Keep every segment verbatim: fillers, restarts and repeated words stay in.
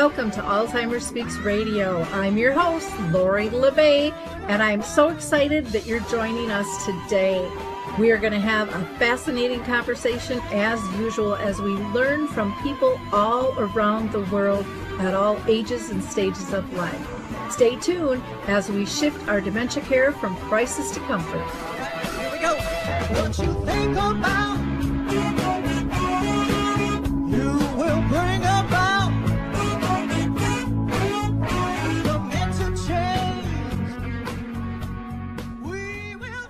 welcome to Alzheimer's Speaks Radio. I'm your host, Lori La Bey, and I'm so excited that you're joining us today. We are going to have a fascinating conversation as usual as we learn from people all around the world at all ages and stages of life. Stay tuned as we shift our dementia care from crisis to comfort. Here we go. What you think about, you will bring about dementia change. We will.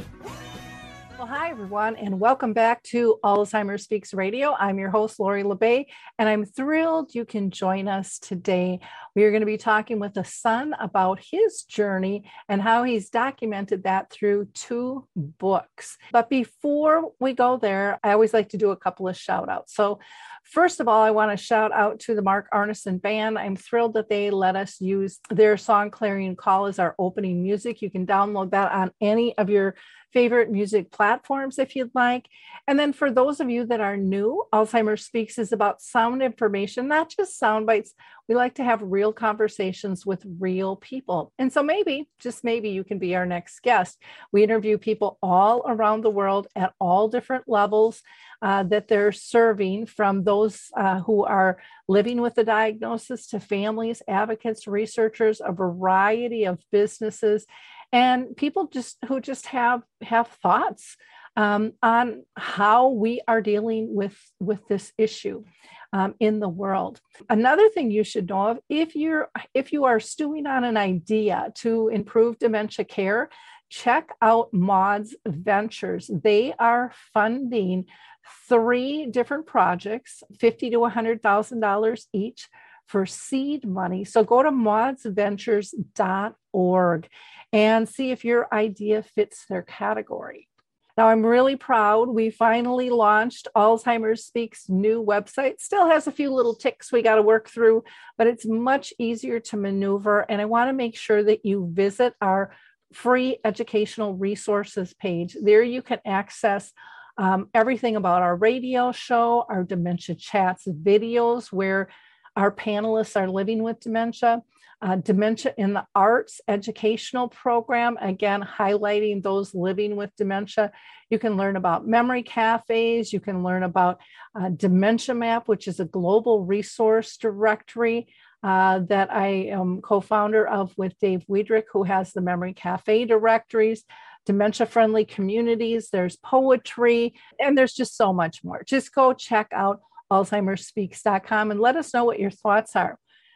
Well, hi, everyone, and welcome back to Alzheimer's Speaks Radio. I'm your host, Lori La Bey, and I'm thrilled you can join us today. We are going to be talking with a son about his journey and how he's documented that through two books. But before we go there, I always like to do a couple of shout outs. So first of all, I want to shout out to the Mark Arneson Band. I'm thrilled that they let us use their song Clarion Call as our opening music. You can download that on any of your favorite music platforms if you'd like. And then for those of you that are new, Alzheimer's Speaks is about sound information, not just sound bites. We like to have real conversations with real people. And so maybe, just maybe, you can be our next guest. We interview people all around the world at all different levels uh, that they're serving, from those uh, who are living with the diagnosis to families, advocates, researchers, a variety of businesses, and people just who just have have thoughts um, on how we are dealing with, with this issue um, in the world. Another thing you should know of, if you're if you are stewing on an idea to improve dementia care, check out Maud's Ventures. They are funding three different projects, fifty thousand to one hundred thousand dollars each, for seed money. So go to mauds ventures dot org and see if your idea fits their category. Now, I'm really proud. We finally launched Alzheimer's Speaks' new website. Still has a few little ticks we got to work through, but it's much easier to maneuver. And I want to make sure that you visit our free educational resources page. There you can access um, everything about our radio show, our Dementia Chats videos, where our panelists are living with dementia, uh, Dementia in the Arts educational program, again, highlighting those living with dementia. You can learn about memory cafes. You can learn about uh, Dementia Map, which is a global resource directory uh, that I am co-founder of with Dave Weidrich, who has the Memory Cafe directories, dementia-friendly communities. There's poetry, and there's just so much more. Just go check out alzheimer's speaks dot com and let us know what your thoughts are.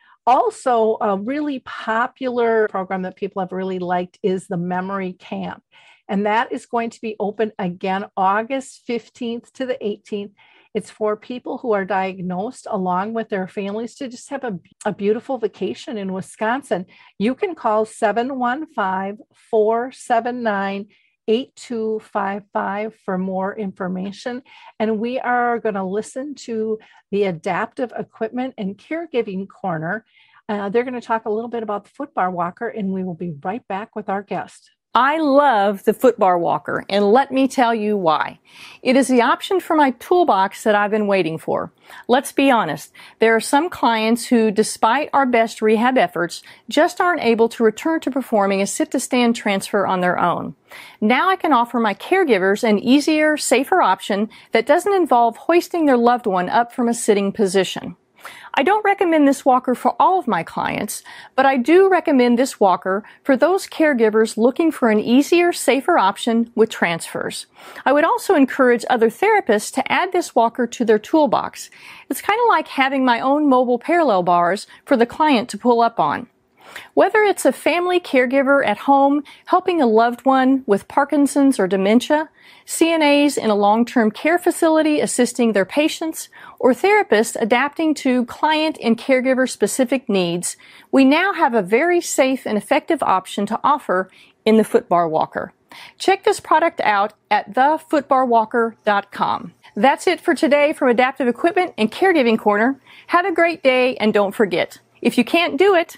Also, a really popular program that people have really liked is the Memory Camp. And that is going to be open again August fifteenth to the eighteenth. It's for people who are diagnosed along with their families to just have a, a beautiful vacation in Wisconsin. You can call seven one five, four seven nine, eight two five five for more information. And we are going to listen to the Adaptive Equipment and Caregiving Corner. Uh, they're going to talk a little bit about the footbar walker, and we will be right back with our guest. I love the footbar walker, and let me tell you why. It is the option for my toolbox that I've been waiting for. Let's be honest, there are some clients who, despite our best rehab efforts, just aren't able to return to performing a sit-to-stand transfer on their own. Now I can offer my caregivers an easier, safer option that doesn't involve hoisting their loved one up from a sitting position. I don't recommend this walker for all of my clients, but I do recommend this walker for those caregivers looking for an easier, safer option with transfers. I would also encourage other therapists to add this walker to their toolbox. It's kind of like having my own mobile parallel bars for the client to pull up on. Whether it's a family caregiver at home helping a loved one with Parkinson's or dementia, C N As in a long-term care facility assisting their patients, or therapists adapting to client and caregiver-specific needs, we now have a very safe and effective option to offer in the footbar walker. Check this product out at the footbar walker dot com. That's it for today from Adaptive Equipment and Caregiving Corner. Have a great day, and don't forget, if you can't do it,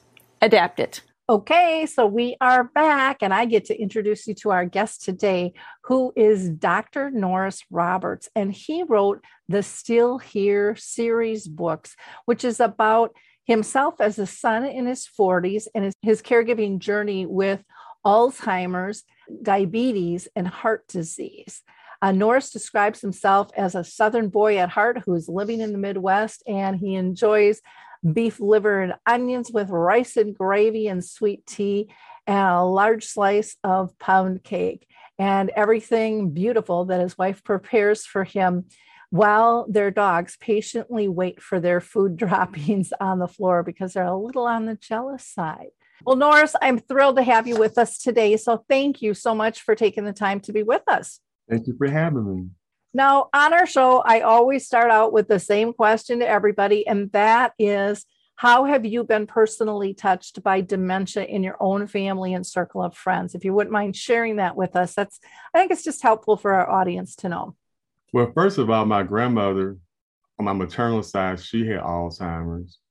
adapt it. Okay, so we are back, and I get to introduce you to our guest today, who is Doctor Norris Roberts, and he wrote the Still Here series books, which is about himself as a son in his forties and his, his caregiving journey with Alzheimer's, diabetes, and heart disease. Uh, Norris describes himself as a Southern boy at heart who is living in the Midwest, and he enjoys beef liver and onions with rice and gravy and sweet tea and a large slice of pound cake and everything beautiful that his wife prepares for him while their dogs patiently wait for their food droppings on the floor because they're a little on the jealous side. Well, Norris, I'm thrilled to have you with us today. So thank you so much for taking the time to be with us. Thank you for having me. Now, on our show, I always start out with the same question to everybody, and that is, how have you been personally touched by dementia in your own family and circle of friends? If you wouldn't mind sharing that with us, that's, I think it's just helpful for our audience to know. Well, first of all, my grandmother, on my maternal side, she had Alzheimer's.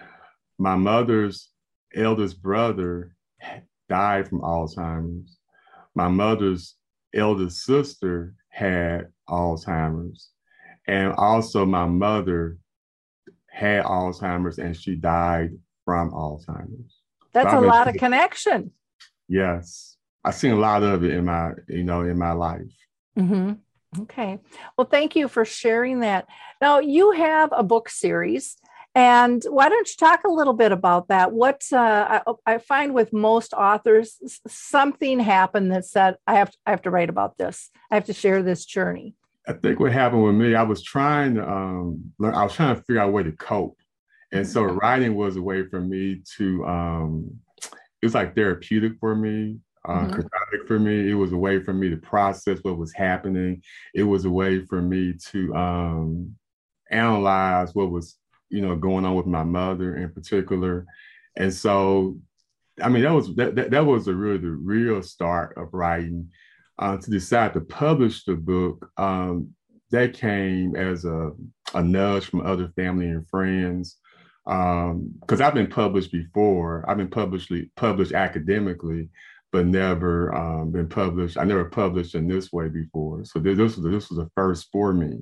My mother's eldest brother died from Alzheimer's. My mother's eldest sister had Alzheimer's. And also my mother had Alzheimer's and she died from Alzheimer's. That's so a been, lot of connection. Yes. I've seen a lot of it in my, you know, in my life. Mm-hmm. Okay. Well, thank you for sharing that. Now, you have a book series, and why don't you talk a little bit about that? What uh, I, I find with most authors, something happened that said, I have, I have to write about this. I have to share this journey. I think what happened with me, I was trying to um, learn, I was trying to figure out a way to cope. And so writing was a way for me to, um, it was like therapeutic for me. Uh, Mm-hmm. cathartic for me. It was a way for me to process what was happening. It was a way for me to um, analyze what was, you know, going on with my mother in particular. And so, I mean, that was that that, that was a really the real start of writing. Uh, to decide to publish the book, um, that came as a, a nudge from other family and friends. Because um, I've been published before. I've been published published academically, but never um, been published. I never published in this way before. So this, this was this was a first for me.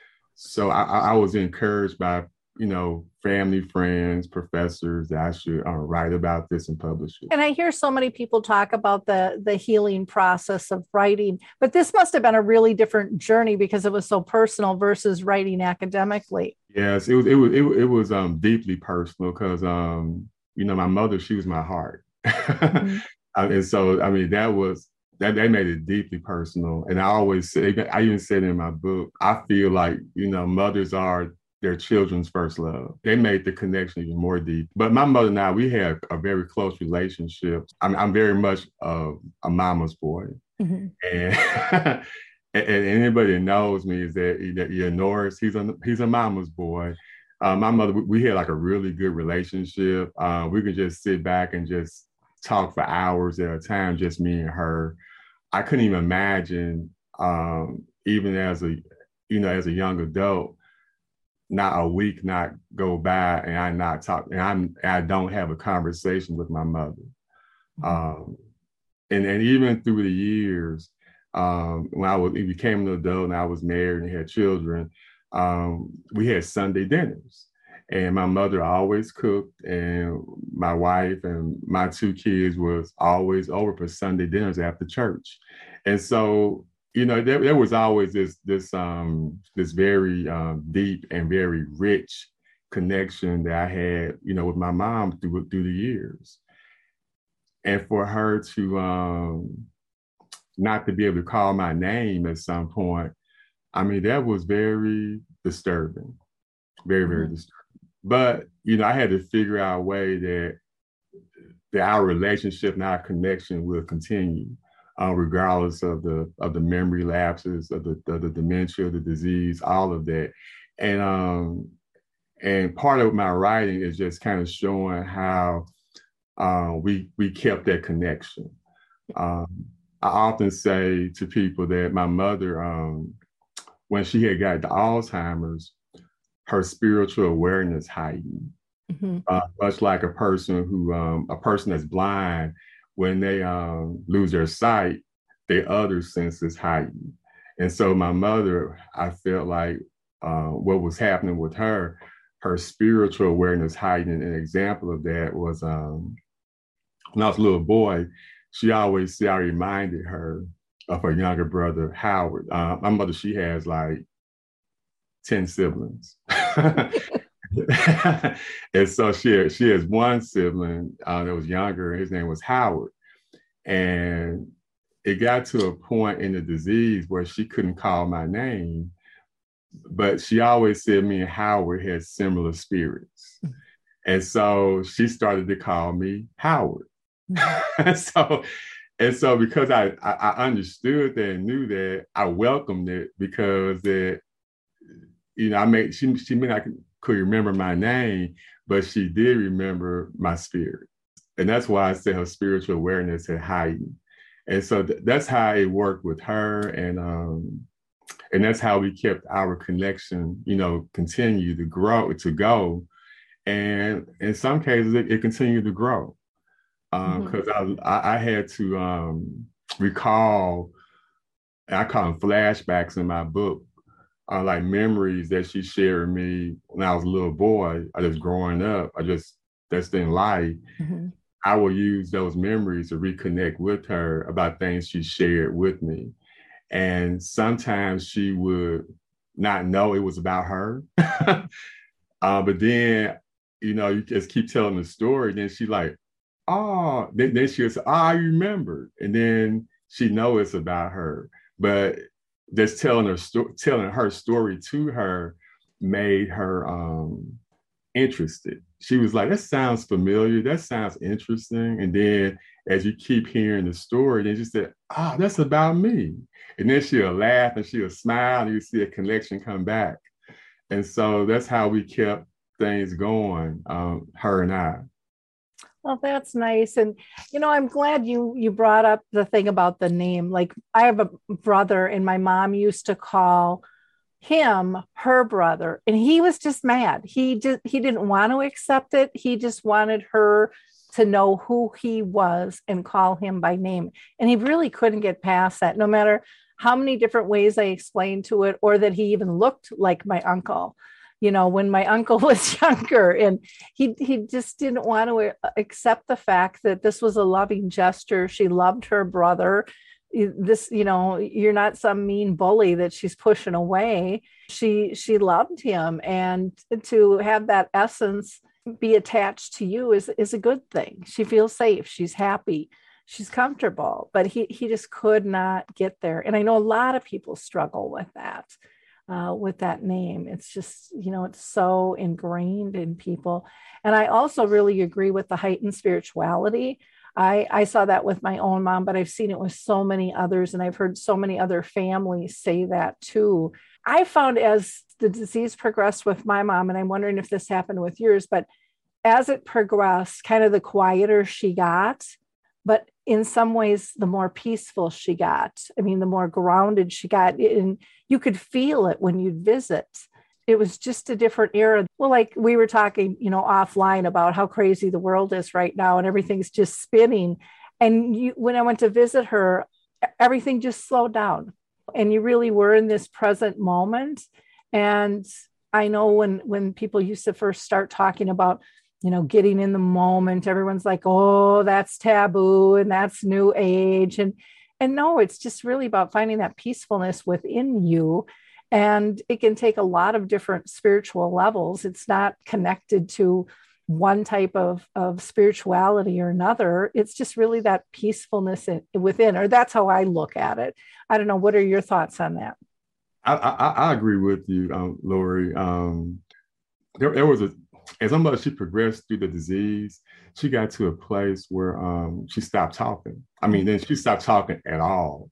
So I, I was encouraged by, you know, family, friends, professors that I should uh, write about this and publish it. And I hear so many people talk about the, the healing process of writing, but this must have been a really different journey because it was so personal versus writing academically. Yes, it was, it was, it, it was um, deeply personal because, um, you know, my mother, she was my heart. Mm-hmm. And so, I mean, that was, that, that made it deeply personal. And I always say, I even said in my book, I feel like, you know, mothers are their children's first love. They made the connection even more deep. But my mother and I, we had a very close relationship. I'm, I'm very much a, a mama's boy. Mm-hmm. And, and anybody that knows me is that, that yeah, Norris, he's a, he's a mama's boy. Uh, my mother, we, we had like a really good relationship. Uh, we could just sit back and just talk for hours at a time, just me and her. I couldn't even imagine, um, even as a, you know, as a young adult, not a week not go by and I not talk, and I'm, I don't have a conversation with my mother. Mm-hmm. Um, and, and even through the years, um, when I was, became an adult and I was married and had children, um, we had Sunday dinners. And my mother always cooked, and my wife and my two kids was always over for Sunday dinners after church. And so, you know, there, there was always this this um, this very um, deep and very rich connection that I had, you know, with my mom through through the years. And for her to um, not to be able to call my name at some point, I mean, that was very disturbing, very, very mm-hmm. disturbing. But, you know, I had to figure out a way that, that our relationship and our connection will continue, uh, regardless of the of the memory lapses, of the, of the dementia, the disease, all of that. And um, and part of my writing is just kind of showing how uh, we we kept that connection. Um, I often say to people that my mother, um, when she had got the Alzheimer's, her spiritual awareness heightened, mm-hmm. uh, much like a person who, um, a person that's blind, when they um, lose their sight, their other senses heighten. And so my mother, I felt like uh, what was happening with her, her spiritual awareness heightened. An example of that was um, when I was a little boy, she always said I reminded her of her younger brother, Howard. Uh, my mother, she has like ten siblings. And so she, she has one sibling uh, that was younger. His name was Howard. And it got to a point in the disease where she couldn't call my name, but she always said me and Howard had similar spirits. And so she started to call me Howard. and so, and so because I, I, I understood that and knew that, I welcomed it because that, you know, I made, she, she may not could remember my name, but she did remember my spirit. And that's why I said her spiritual awareness had heightened. And so th- that's how it worked with her. And, um, and that's how we kept our connection, you know, continue to grow, to go. And in some cases, it, it continued to grow. Um, because mm-hmm. I, I had to um, recall, I call them flashbacks in my book, uh, like memories that she shared with me when I was a little boy. I just growing up, I just, that's in life. Mm-hmm. I will use those memories to reconnect with her about things she shared with me. And sometimes she would not know it was about her. uh, but then, you know, you just keep telling the story. Then she like, oh, then, then she'll say, oh, I remember. And then she know it's about her. But just telling her, sto- telling her story to her made her um, interested. She was like, that sounds familiar. That sounds interesting. And then as you keep hearing the story, then she said, oh, that's about me. And then she'll laugh and she'll smile and you see a connection come back. And so that's how we kept things going, um, her and I. Well, that's nice. And, you know, I'm glad you you brought up the thing about the name. Like, I have a brother and my mom used to call him her brother, and he was just mad. He just, he didn't want to accept it. He just wanted her to know who he was and call him by name. And he really couldn't get past that, no matter how many different ways I explained to it, or that he even looked like my uncle. You know, when my uncle was younger, and he he just didn't want to accept the fact that this was a loving gesture. She loved her brother. This, you know, you're not some mean bully that she's pushing away. She she loved him, and to have that essence be attached to you is is a good thing. She feels safe. She's happy. She's comfortable. But he he just could not get there. And I know a lot of people struggle with that. Uh, with that name. It's just, you know, it's so ingrained in people. And I also really agree with the heightened spirituality. I, I saw that with my own mom, but I've seen it with so many others. And I've heard so many other families say that too. I found as the disease progressed with my mom, and I'm wondering if this happened with yours, but as it progressed, kind of the quieter she got, but in some ways, the more peaceful she got. I mean, the more grounded she got, and you could feel it when you'd visit. It was just a different era. Well, like we were talking, you know, offline about how crazy the world is right now, and everything's just spinning. And you, when I went to visit her, everything just slowed down, and you really were in this present moment. And I know when when people used to first start talking about, you know, getting in the moment, everyone's like, oh, that's taboo and that's new age. And, and no, it's just really about finding that peacefulness within you. And it can take a lot of different spiritual levels. It's not connected to one type of, of spirituality or another. It's just really that peacefulness in, within, or that's how I look at it. I don't know. What are your thoughts on that? I, I, I agree with you, um, Lori. Um, there, there was a, as much as she progressed through the disease, she got to a place where um, she stopped talking. I mean, then she stopped talking at all.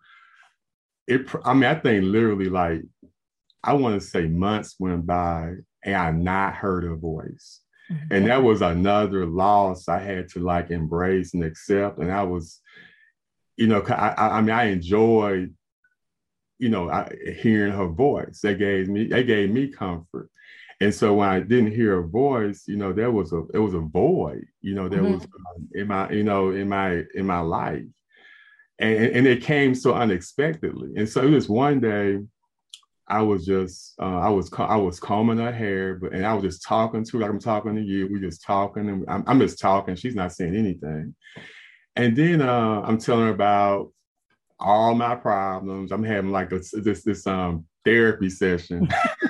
It, I mean, I think literally like, I want to say months went by and I not heard her voice. Mm-hmm. And that was another loss I had to like embrace and accept. And I was, you know, I, I mean, I enjoyed, you know, I, hearing her voice. That gave me, that gave me comfort. And so when I didn't hear her voice, you know, there was a, it was a void, you know, there mm-hmm. was um, in my, you know, in my, in my life. And, and it came so unexpectedly. And so it was one day I was just uh, I was I was combing her hair, but and I was just talking to her like I'm talking to you. We just talking, and I'm, I'm just talking. She's not saying anything. And then uh, I'm telling her about all my problems. I'm having like a, this this um therapy session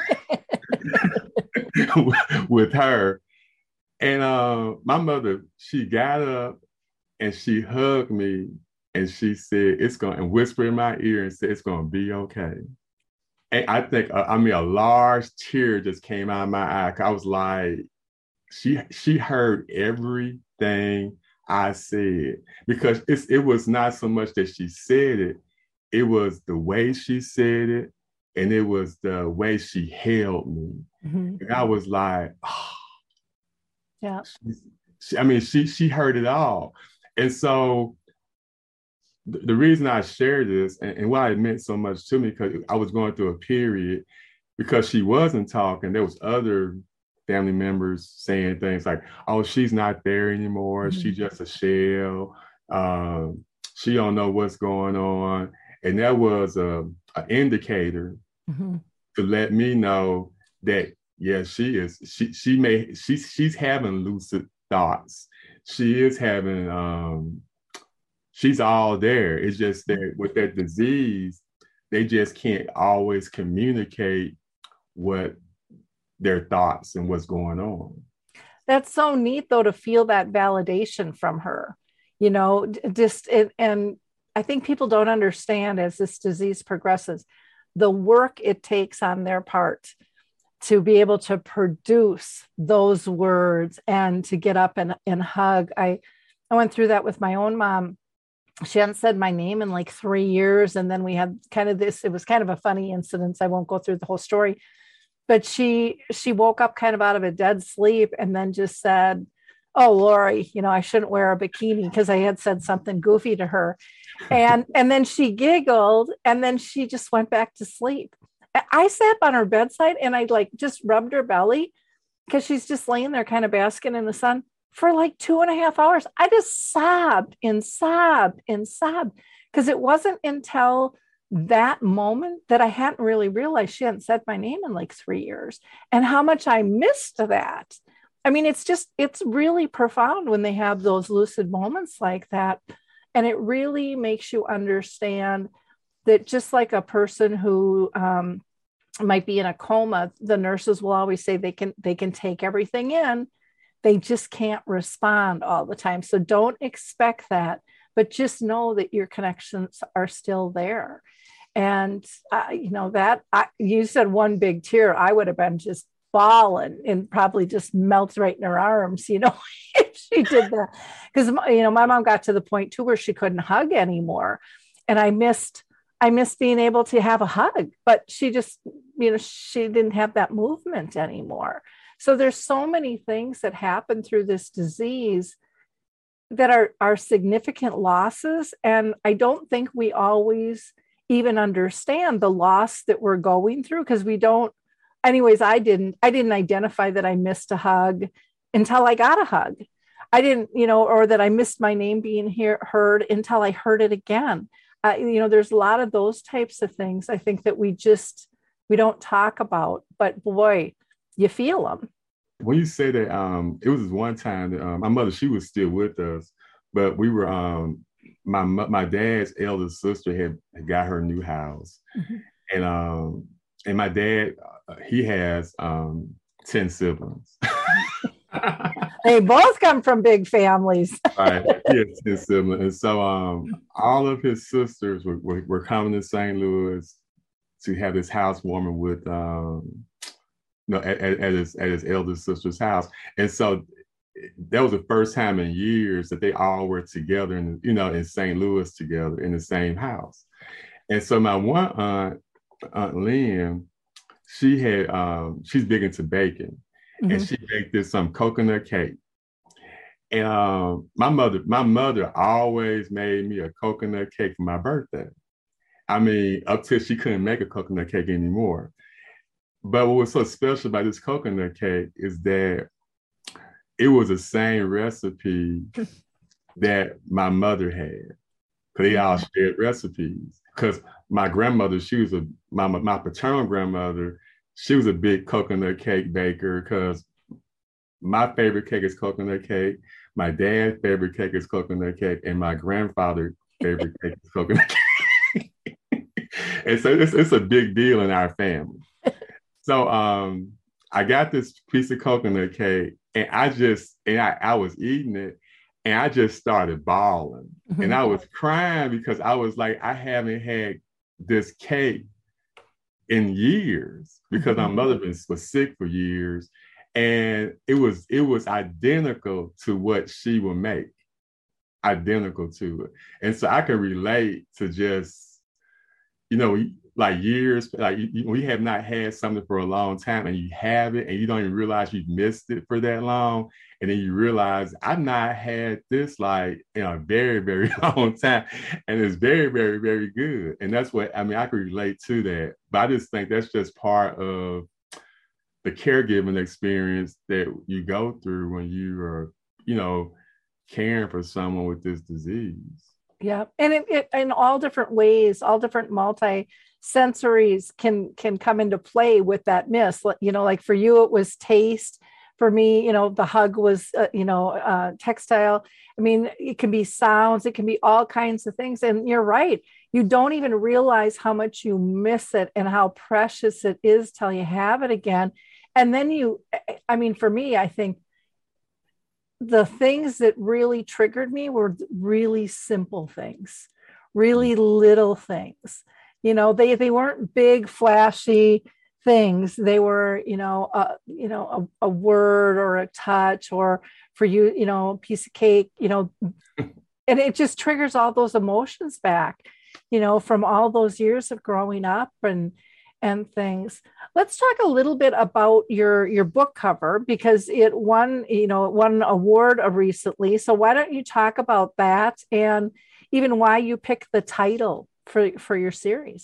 with her. And uh, my mother, she got up and she hugged me and she said, "It's going," and whispered in my ear and said, "It's going to be okay." And I think, uh, I mean, a large tear just came out of my eye. I was like, she she heard everything I said, because it's, it was not so much that she said it, it was the way she said it, and it was the way she held me. Mm-hmm. And I was like, oh. Yeah. She, I mean, she she heard it all. And so th- the reason I shared this and, and why it meant so much to me, because I was going through a period, because she wasn't talking, there was other family members saying things like, "Oh, she's not there anymore. Mm-hmm. She's just a shell. Um, she don't know what's going on." And that was a, an indicator mm-hmm. to let me know that, yeah, she is. She she may she she's having lucid thoughts. She is having. Um, she's all there. It's just that with that disease, they just can't always communicate what their thoughts and what's going on. That's so neat, though, to feel that validation from her. You know, just it, and I think people don't understand, as this disease progresses, the work it takes on their part to be able to produce those words and to get up and, and hug. I, I went through that with my own mom. She hadn't said my name in like three years. And then we had kind of this, it was kind of a funny incident. I won't go through the whole story, but she, she woke up kind of out of a dead sleep and then just said, "Oh, Lori, you know, I shouldn't wear a bikini," because I had said something goofy to her. And, and then she giggled and then she just went back to sleep. I sat on her bedside and I like just rubbed her belly, because she's just laying there kind of basking in the sun for like two and a half hours. I just sobbed and sobbed and sobbed, because it wasn't until that moment that I hadn't really realized she hadn't said my name in like three years and how much I missed that. I mean, it's just, it's really profound when they have those lucid moments like that. And it really makes you understand that just like a person who um, might be in a coma, the nurses will always say they can they can take everything in. They just can't respond all the time. So don't expect that, but just know that your connections are still there. And, uh, you know, that I, you said one big tear, I would have been just bawling and probably just melts right in her arms, you know, if she did that. Because, you know, my mom got to the point too where she couldn't hug anymore. And I missed I miss being able to have a hug, but she just, you know, she didn't have that movement anymore. So there's so many things that happen through this disease that are, are significant losses. And I don't think we always even understand the loss that we're going through, because we don't, anyways, I didn't, I didn't identify that I missed a hug until I got a hug. I didn't, you know, or that I missed my name being hear, heard until I heard it again. Uh, you know, there's a lot of those types of things I think that we just, we don't talk about, but boy, you feel them. When you say that, um, it was one time that um, my mother, she was still with us, but we were, um, my my dad's elder sister had, had got her new house. Mm-hmm. And um, and my dad, uh, he has um, ten siblings. They both come from big families. Right. He has ten siblings. And so um, all of his sisters were, were, were coming to Saint Louis to have this housewarming with, um, you know, at, at, at, his, at his elder sister's house. And so that was the first time in years that they all were together in, you know, in Saint Louis together in the same house. And so my one aunt, Aunt Lynn, she had, um, she's big into baking. Mm-hmm. And she baked this some coconut cake. And um, my mother, my mother always made me a coconut cake for my birthday. I mean, up till she couldn't make a coconut cake anymore. But what was so special about this coconut cake is that it was the same recipe that my mother had. Because they all shared recipes. because my grandmother, she was a my my paternal grandmother, she was a big coconut cake baker because my favorite cake is coconut cake. My dad's favorite cake is coconut cake, and my grandfather's favorite cake is coconut cake. And so it's, it's a big deal in our family. So um, I got this piece of coconut cake, and I just and I, I was eating it, and I just started bawling, mm-hmm. and I was crying because I was like, I haven't had this cake in years because mm-hmm. my mother been, was sick for years. And it was it was identical to what she would make, identical to it. And so I can relate to just, you know, like years, like we have not had something for a long time and you have it and you don't even realize you've missed it for that long. And then you realize I've not had this like in a very, very long time. And it's very, very, very good. And that's what, I mean, I can relate to that. But I just think that's just part of the caregiving experience that you go through when you are, you know, caring for someone with this disease. Yeah. And it, it in all different ways, all different multi-sensories can, can come into play with that miss. You know, like for you, it was taste. For me, you know, the hug was, uh, you know, uh, textile. I mean, it can be sounds, it can be all kinds of things. And you're right. You don't even realize how much you miss it and how precious it is till you have it again. And then you, I mean, for me, I think the things that really triggered me were really simple things, really little things. You know, they, they weren't big, flashy things. They were, you know, uh, you know, a, a word or a touch, or for you, you know, a piece of cake, you know, and it just triggers all those emotions back, you know, from all those years of growing up and, and things. Let's talk a little bit about your, your book cover, because it won, you know, it won an award recently. So why don't you talk about that and even why you picked the title for, for your series?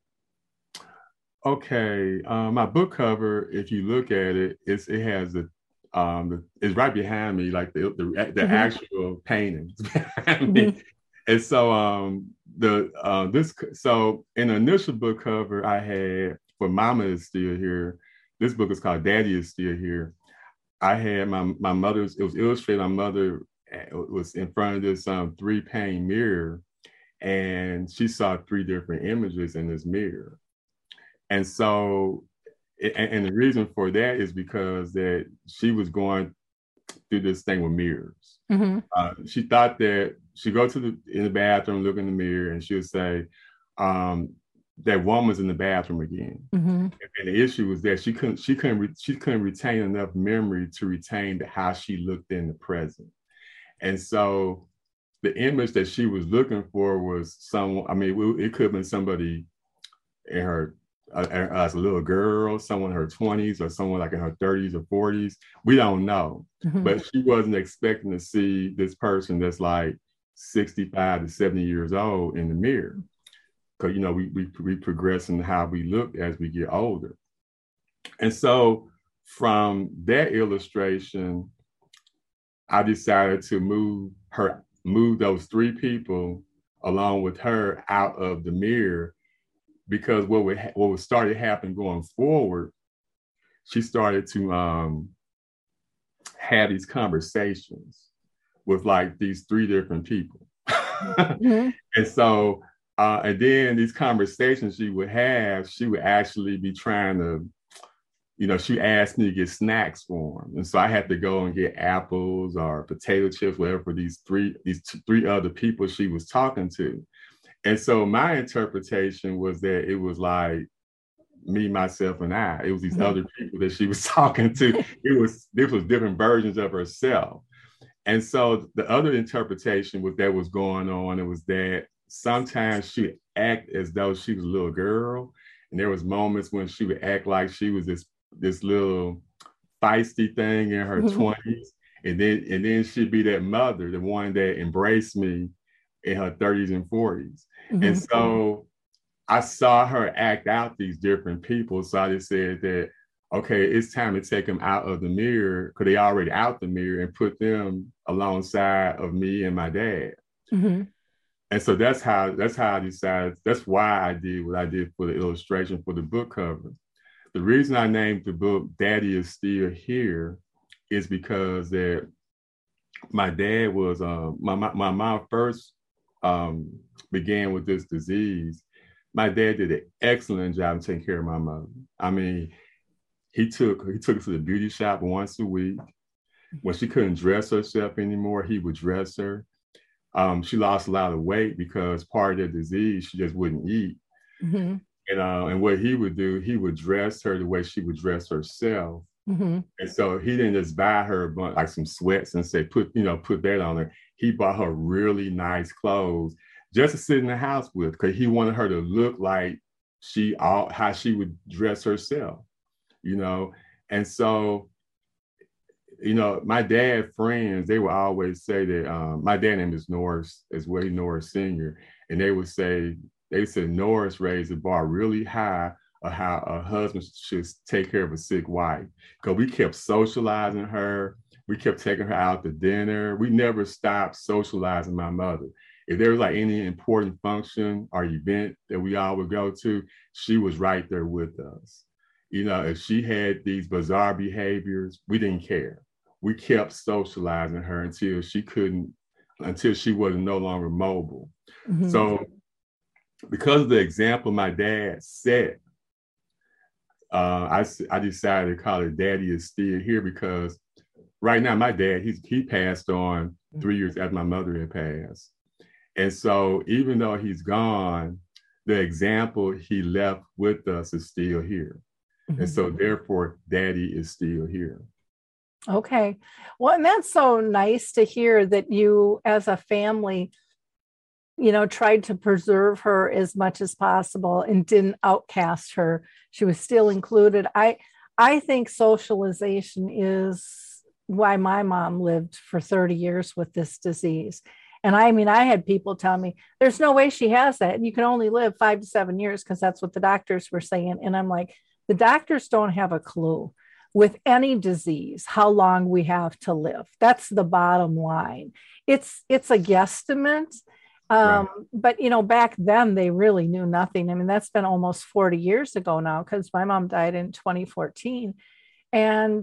Okay, um, my book cover, if you look at it, it's, it has the, um, the, it's right behind me, like the the, the mm-hmm. actual paintings behind me. Mm-hmm. And so um, the uh, this so in the initial book cover I had for Mama Is Still Here. This book is called Daddy Is Still Here. I had my my mother's. It was illustrated. My mother was in front of this um, three pane mirror, and she saw three different images in this mirror. And so, and, and the reason for that is because that she was going through this thing with mirrors. Mm-hmm. Uh, she thought that she'd go to the in the bathroom, look in the mirror, and she would say, um, "That woman's in the bathroom again." Mm-hmm. And the issue was that she couldn't she couldn't re- she couldn't retain enough memory to retain the, how she looked in the present. And so, the image that she was looking for was someone. I mean, it could have been somebody in her. Uh, as a little girl, someone in her twenties, or someone like in her thirties or forties. We don't know. Mm-hmm. But she wasn't expecting to see this person that's like sixty-five to seventy years old in the mirror. Because, you know, we, we, we progress in how we look as we get older. And so from that illustration, I decided to move her, move those three people along with her out of the mirror. Because what would ha- what would started happening going forward, she started to um, have these conversations with like these three different people. Mm-hmm. And so, uh, and then these conversations she would have, she would actually be trying to, you know, she asked me to get snacks for them. And so I had to go and get apples or potato chips, whatever, for these three, these t- three other people she was talking to. And so my interpretation was that it was like me, myself, and I. It was these mm-hmm. other people that she was talking to. It was, this was different versions of herself. And so the other interpretation with that was going on, it was that sometimes she would act as though she was a little girl. And there was moments when she would act like she was this, this little feisty thing in her mm-hmm. twenties. And then, and then she'd be that mother, the one that embraced me in her thirties and forties. Mm-hmm. And so I saw her act out these different people. So I just said that, okay, it's time to take them out of the mirror, because they already out the mirror, and put them alongside of me and my dad. Mm-hmm. and so that's how that's how I decided. That's why I did what I did for the illustration for the book cover. The reason I named the book "Daddy Is Still Here" is because that my dad was uh, my, my my mom first um, began with this disease. My dad did an excellent job in taking care of my mother. I mean, he took he took her to the beauty shop once a week. When she couldn't dress herself anymore, he would dress her. Um, she lost a lot of weight because part of the disease, she just wouldn't eat. Mm-hmm. And, uh, and what he would do, he would dress her the way she would dress herself. Mm-hmm. And so he didn't just buy her a bunch, like some sweats and say, put, you know, put that on her. He bought her really nice clothes just to sit in the house with, because he wanted her to look like she, all, how she would dress herself, you know? And so, you know, my dad friends, they would always say that, um, my dad name is Norris as well, Norris Senior. And they would say, they said Norris raised the bar really high of how a husband should take care of a sick wife. Because we kept socializing her. We kept taking her out to dinner. We never stopped socializing my mother. If there was like any important function or event that we all would go to, she was right there with us. You know, if she had these bizarre behaviors, we didn't care. We kept socializing her until she couldn't, until she was no longer mobile. Mm-hmm. So because of the example my dad set, uh, I, I decided to call it Daddy Is Still Here, because right now my dad, he's, he passed on three years after my mother had passed. And so even though he's gone, the example he left with us is still here. Mm-hmm. And so therefore, Daddy is still here. Okay. Well, and that's so nice to hear that you as a family, you know, tried to preserve her as much as possible and didn't outcast her. She was still included. I, I think socialization is why my mom lived for thirty years with this disease. And I mean, I had people tell me, there's no way she has that. And you can only live five to seven years because that's what the doctors were saying. And I'm like, the doctors don't have a clue with any disease how long we have to live. That's the bottom line. It's it's a guesstimate. Um, right. But, you know, back then they really knew nothing. I mean, that's been almost forty years ago now, because my mom died in twenty fourteen. And,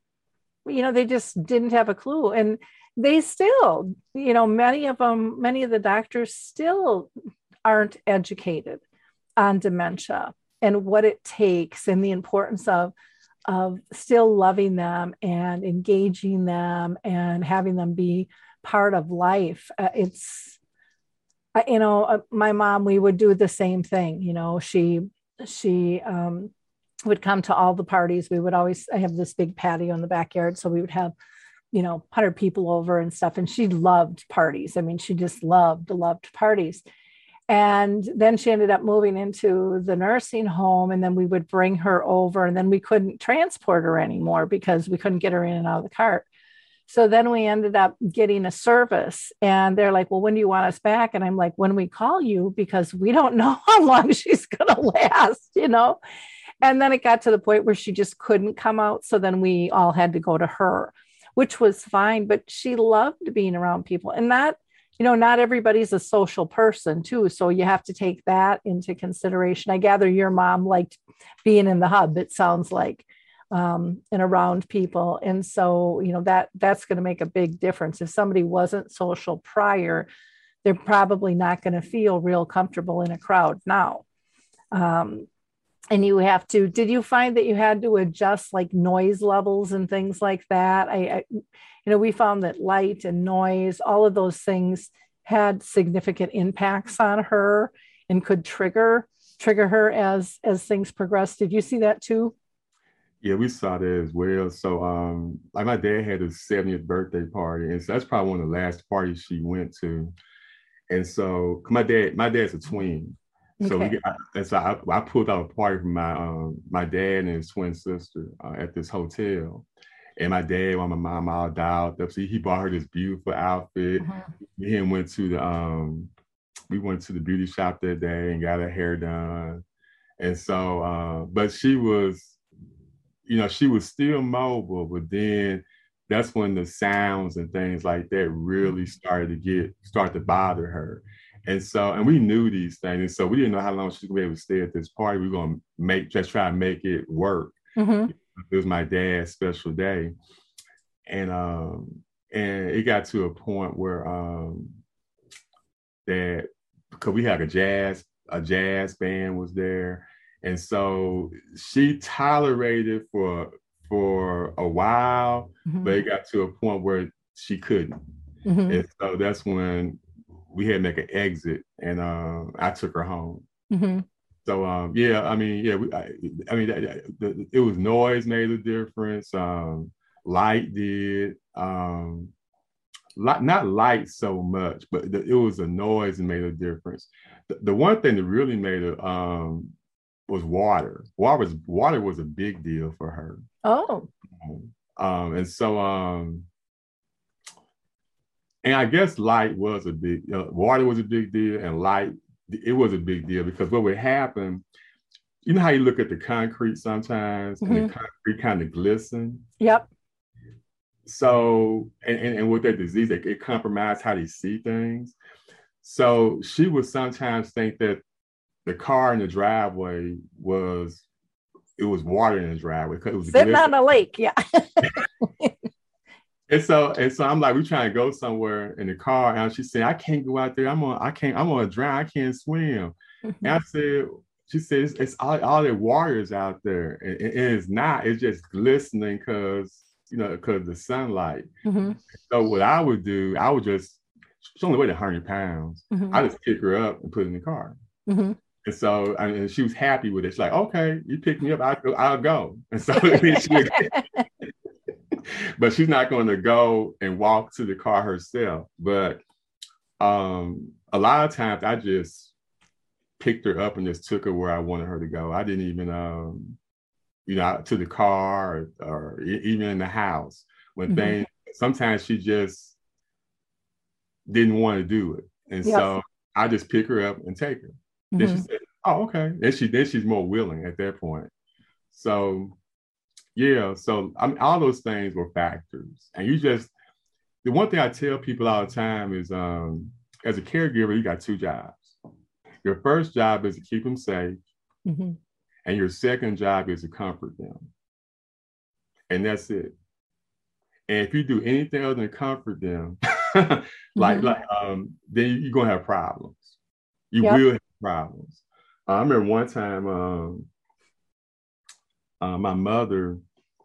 you know, they just didn't have a clue. And they still, you know, many of them, many of the doctors still aren't educated on dementia and what it takes and the importance of of still loving them and engaging them and having them be part of life. Uh, it's, uh, you know, uh, my mom, we would do the same thing. You know, she, she um, would come to all the parties. We would always, I have this big patio in the backyard. So we would have, you know, one hundred people over and stuff. And she loved parties. I mean, she just loved, loved parties. And then she ended up moving into the nursing home, and then we would bring her over, and then we couldn't transport her anymore because we couldn't get her in and out of the cart. So then we ended up getting a service, and they're like, well, when do you want us back? And I'm like, when we call you, because we don't know how long she's going to last, you know? And then it got to the point where she just couldn't come out. So then we all had to go to her, which was fine, but she loved being around people. And that, you know, not everybody's a social person too. So you have to take that into consideration. I gather your mom liked being in the hub, it sounds like, um, and around people. And so, you know, that that's going to make a big difference. If somebody wasn't social prior, they're probably not going to feel real comfortable in a crowd now. Um, and you have to, did you find that you had to adjust like noise levels and things like that? I, I You know, we found that light and noise, all of those things had significant impacts on her and could trigger trigger her as as things progressed. Did you see that too? Yeah, we saw that as well. So um, like my dad had his seventieth birthday party, and so that's probably one of the last parties she went to. And so my dad, my dad's a twin. So okay. we got, and so I, I pulled out a party from my um, my dad and his twin sister uh, at this hotel. And my dad, while my mom all dialed up, so he bought her this beautiful outfit. Mm-hmm. Me and went to the um, we went to the beauty shop that day and got her hair done. And so, uh, but she was, you know, she was still mobile, but then that's when the sounds and things like that really started to get start to bother her. And so, and we knew these things. And so we didn't know how long she was going to be able to stay at this party. We were going to make, just try to make it work. Mm-hmm. It was my dad's special day. And, um, and it got to a point where, um, that, because we had a jazz, a jazz band was there. And so she tolerated for, for a while, mm-hmm. but it got to a point where she couldn't. Mm-hmm. And so that's when we had to make an exit, and um, I took her home. Mm-hmm. So um, yeah, I mean, yeah, we, I, I mean, the, the, it was noise made a difference. Um, light did, um, light, not light so much, but the, it was a noise that made a difference. The, the one thing that really made it um, was water. Water was water was a big deal for her. Oh, um, and so. Um, And I guess light was a big, you know, water was a big deal, and light, it was a big deal, because what would happen, you know how you look at the concrete sometimes, mm-hmm. and the concrete kind of glisten? Yep. So, and, and, and with that disease, it, it compromised how they see things. So she would sometimes think that the car in the driveway was, it was water in the driveway, because it was sitting on a lake, yeah. And so, and so I'm like, we're trying to go somewhere in the car. And she said, I can't go out there. I'm on, I can't, I'm on a drown. I can't swim. Mm-hmm. And I said, she said, it's, it's all, all the water is out there. And, and it's not, it's just glistening because, you know, because the sunlight. Mm-hmm. So what I would do, I would just, she's only weighed one hundred pounds. Mm-hmm. I just pick her up and put her in the car. Mm-hmm. And so, I mean, she was happy with it. She's like, okay, you pick me up, I'll go. I'll go. And so she but she's not going to go and walk to the car herself. But um, a lot of times I just picked her up and just took her where I wanted her to go. I didn't even, um, you know, to the car or, or even in the house. When mm-hmm. things, sometimes she just didn't want to do it. And yes. so I just pick her up and take her. Mm-hmm. Then she said, oh, okay. Then, she, then she's more willing at that point. So yeah, so I mean, all those things were factors. And you just, the one thing I tell people all the time is, um, as a caregiver, you got two jobs. Your first job is to keep them safe. Mm-hmm. And your second job is to comfort them. And that's it. And if you do anything other than comfort them, like, mm-hmm. like um, then you're going to have problems. You yep. will have problems. Uh, I remember one time, um, Uh, my mother,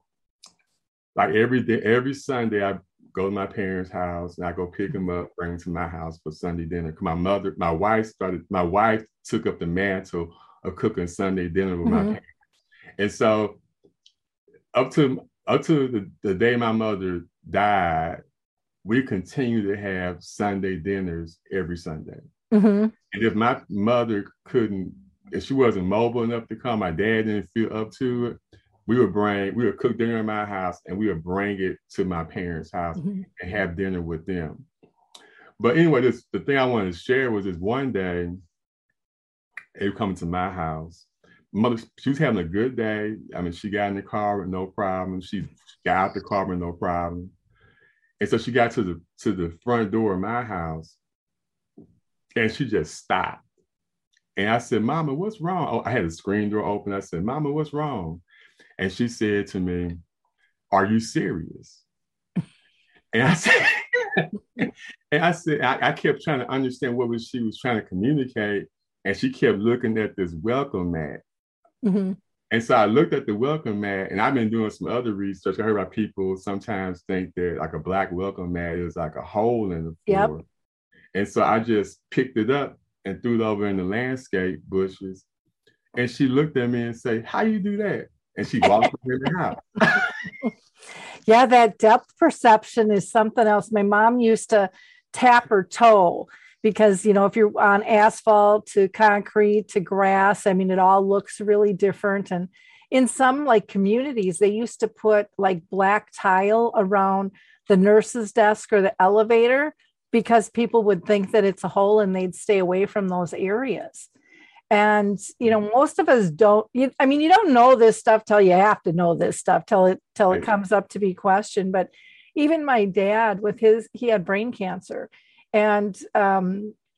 like every day, every Sunday, I go to my parents' house and I go pick them up, bring them to my house for Sunday dinner. My mother, my wife started, my wife took up the mantle of cooking Sunday dinner with mm-hmm. my parents. And so up to up to the, the day my mother died, we continue to have Sunday dinners every Sunday. Mm-hmm. And if my mother couldn't, if she wasn't mobile enough to come, my dad didn't feel up to it, we would bring, we would cook dinner in my house and we would bring it to my parents' house mm-hmm. and have dinner with them. But anyway, this, the thing I wanted to share was this one day, they were coming to my house. Mother, she was having a good day. I mean, she got in the car with no problem. She got out the car with no problem. And so she got to the to the front door of my house and she just stopped. And I said, Mama, what's wrong? Oh, I had the screen door open. I said, Mama, what's wrong? And she said to me, are you serious? And I said, and I said, I, I kept trying to understand what was she was trying to communicate. And she kept looking at this welcome mat. Mm-hmm. And so I looked at the welcome mat, and I've been doing some other research. I heard about people sometimes think that like a black welcome mat is like a hole in the floor. Yep. And so I just picked it up and threw it over in the landscape bushes. And she looked at me and said, how you do that? And she walked in the house. Yeah, that depth perception is something else. My mom used to tap her toe because, you know, if you're on asphalt to concrete to grass, I mean, it all looks really different. And in some like communities, they used to put like black tile around the nurse's desk or the elevator because people would think that it's a hole and they'd stay away from those areas. And, you know, most of us don't, you, I mean, you don't know this stuff till you have to know this stuff, till it, till it comes up to be questioned. But even my dad with his, he had brain cancer. And um,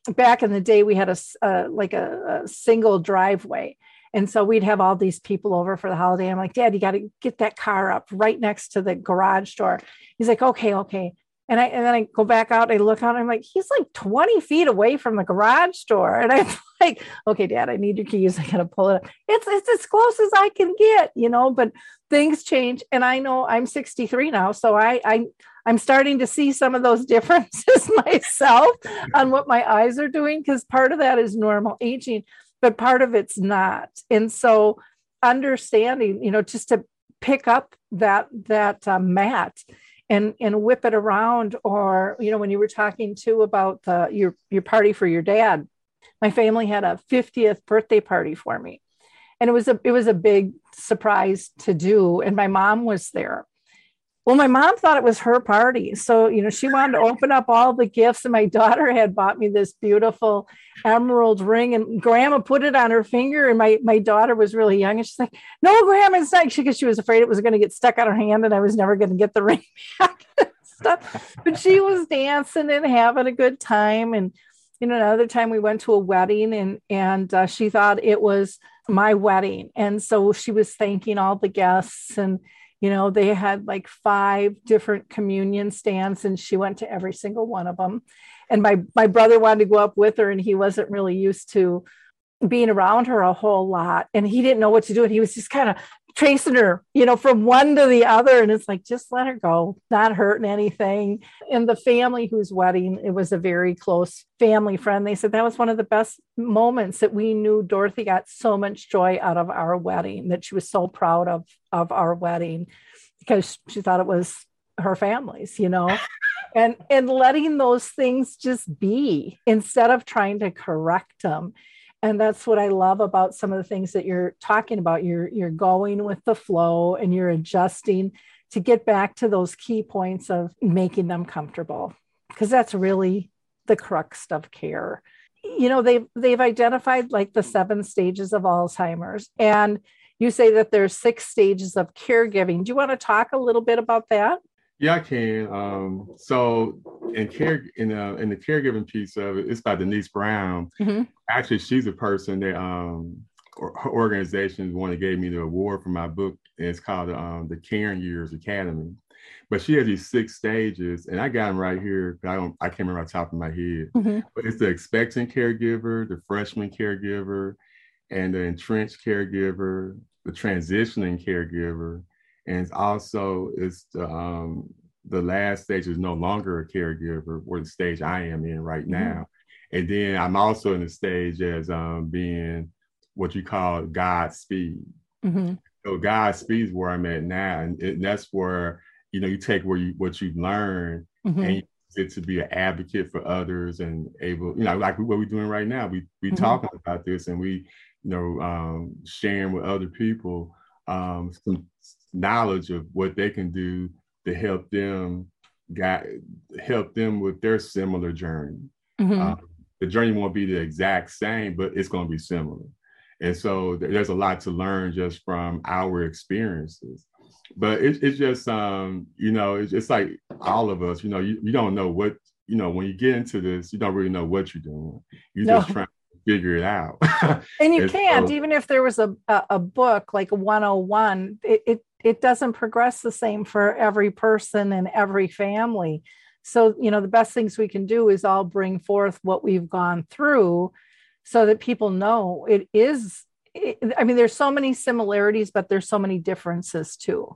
back in the day, we had a, uh, like a, a single driveway. And so we'd have all these people over for the holiday. I'm like, Dad, you got to get that car up right next to the garage door. He's like, okay, okay. And I, and then I go back out and I look out and I'm like, he's like twenty feet away from the garage door. And I'm like, okay, Dad, I need your keys. I got to pull it up. It's, it's as close as I can get, you know, but things change. And I know I'm sixty-three now. So I, I, I'm starting to see some of those differences myself on what my eyes are doing, because part of that is normal aging, but part of it's not. And so understanding, you know, just to pick up that, that uh, mat and, and whip it around. Or, you know, when you were talking too about the, your, your party for your dad, my family had a fiftieth birthday party for me. And it was a, it was a big surprise to do. And my mom was there. Well, my mom thought it was her party. So, you know, she wanted to open up all the gifts. And my daughter had bought me this beautiful emerald ring, and Grandma put it on her finger. And my, my daughter was really young. And she's like, no, Grandma, it's not. She, because she was afraid it was going to get stuck on her hand and I was never going to get the ring back and stuff. But she was dancing and having a good time. And, you know, another time we went to a wedding, and, and uh, she thought it was my wedding. And so she was thanking all the guests, and, you know, they had like five different communion stands, and she went to every single one of them. And my, my brother wanted to go up with her, and he wasn't really used to being around her a whole lot. And he didn't know what to do. And he was just kind of tracing her, you know, from one to the other. And it's like, just let her go, not hurting anything. And the family whose wedding, it was a very close family friend. They said that was one of the best moments, that we knew Dorothy got so much joy out of our wedding, that she was so proud of, of our wedding, because she thought it was her family's, you know, and, and letting those things just be instead of trying to correct them. And that's what I love about some of the things that you're talking about. You're, you're going with the flow, and you're adjusting to get back to those key points of making them comfortable, because that's really the crux of care. You know, they've, they've identified like the seven stages of Alzheimer's, and you say that there's six stages of caregiving. Do you want to talk a little bit about that? Yeah, I can. Um, so in care in uh, in the caregiving piece of it, it's by Denise Brown. Mm-hmm. Actually, she's a person that um, or, her organization is the one that gave me the award for my book. And it's called um, the Caring Years Academy. But she has these six stages, and I got them right here. I don't, I can't remember off the top of my head. Mm-hmm. But it's the expectant caregiver, the freshman caregiver, and the entrenched caregiver, the transitioning caregiver. And it's also, it's the, um, the last stage is no longer a caregiver, or the stage I am in right now. Mm-hmm. And then I'm also in the stage as um, being what you call Godspeed. Mm-hmm. So Godspeed is where I'm at now. And, it, and that's where, you know, you take where you, what you've learned, mm-hmm. and you get to be an advocate for others, and able, you know, like what we're doing right now. We we mm-hmm. talking about this, and we, you know, um, sharing with other people um, some knowledge of what they can do to help them guide, help them with their similar journey. Mm-hmm. Um, the journey won't be the exact same, but it's going to be similar. And so there's a lot to learn just from our experiences. But it, it's just, um, you know, it's, it's like all of us, you know, you, you don't know what, you know, when you get into this, you don't really know what you're doing. You're no. just trying to figure it out. And you and can't, so, even if there was a, a, a book like one oh one, it, it it doesn't progress the same for every person and every family. So, you know, the best things we can do is all bring forth what we've gone through, so that people know it is, it, I mean, there's so many similarities, but there's so many differences too.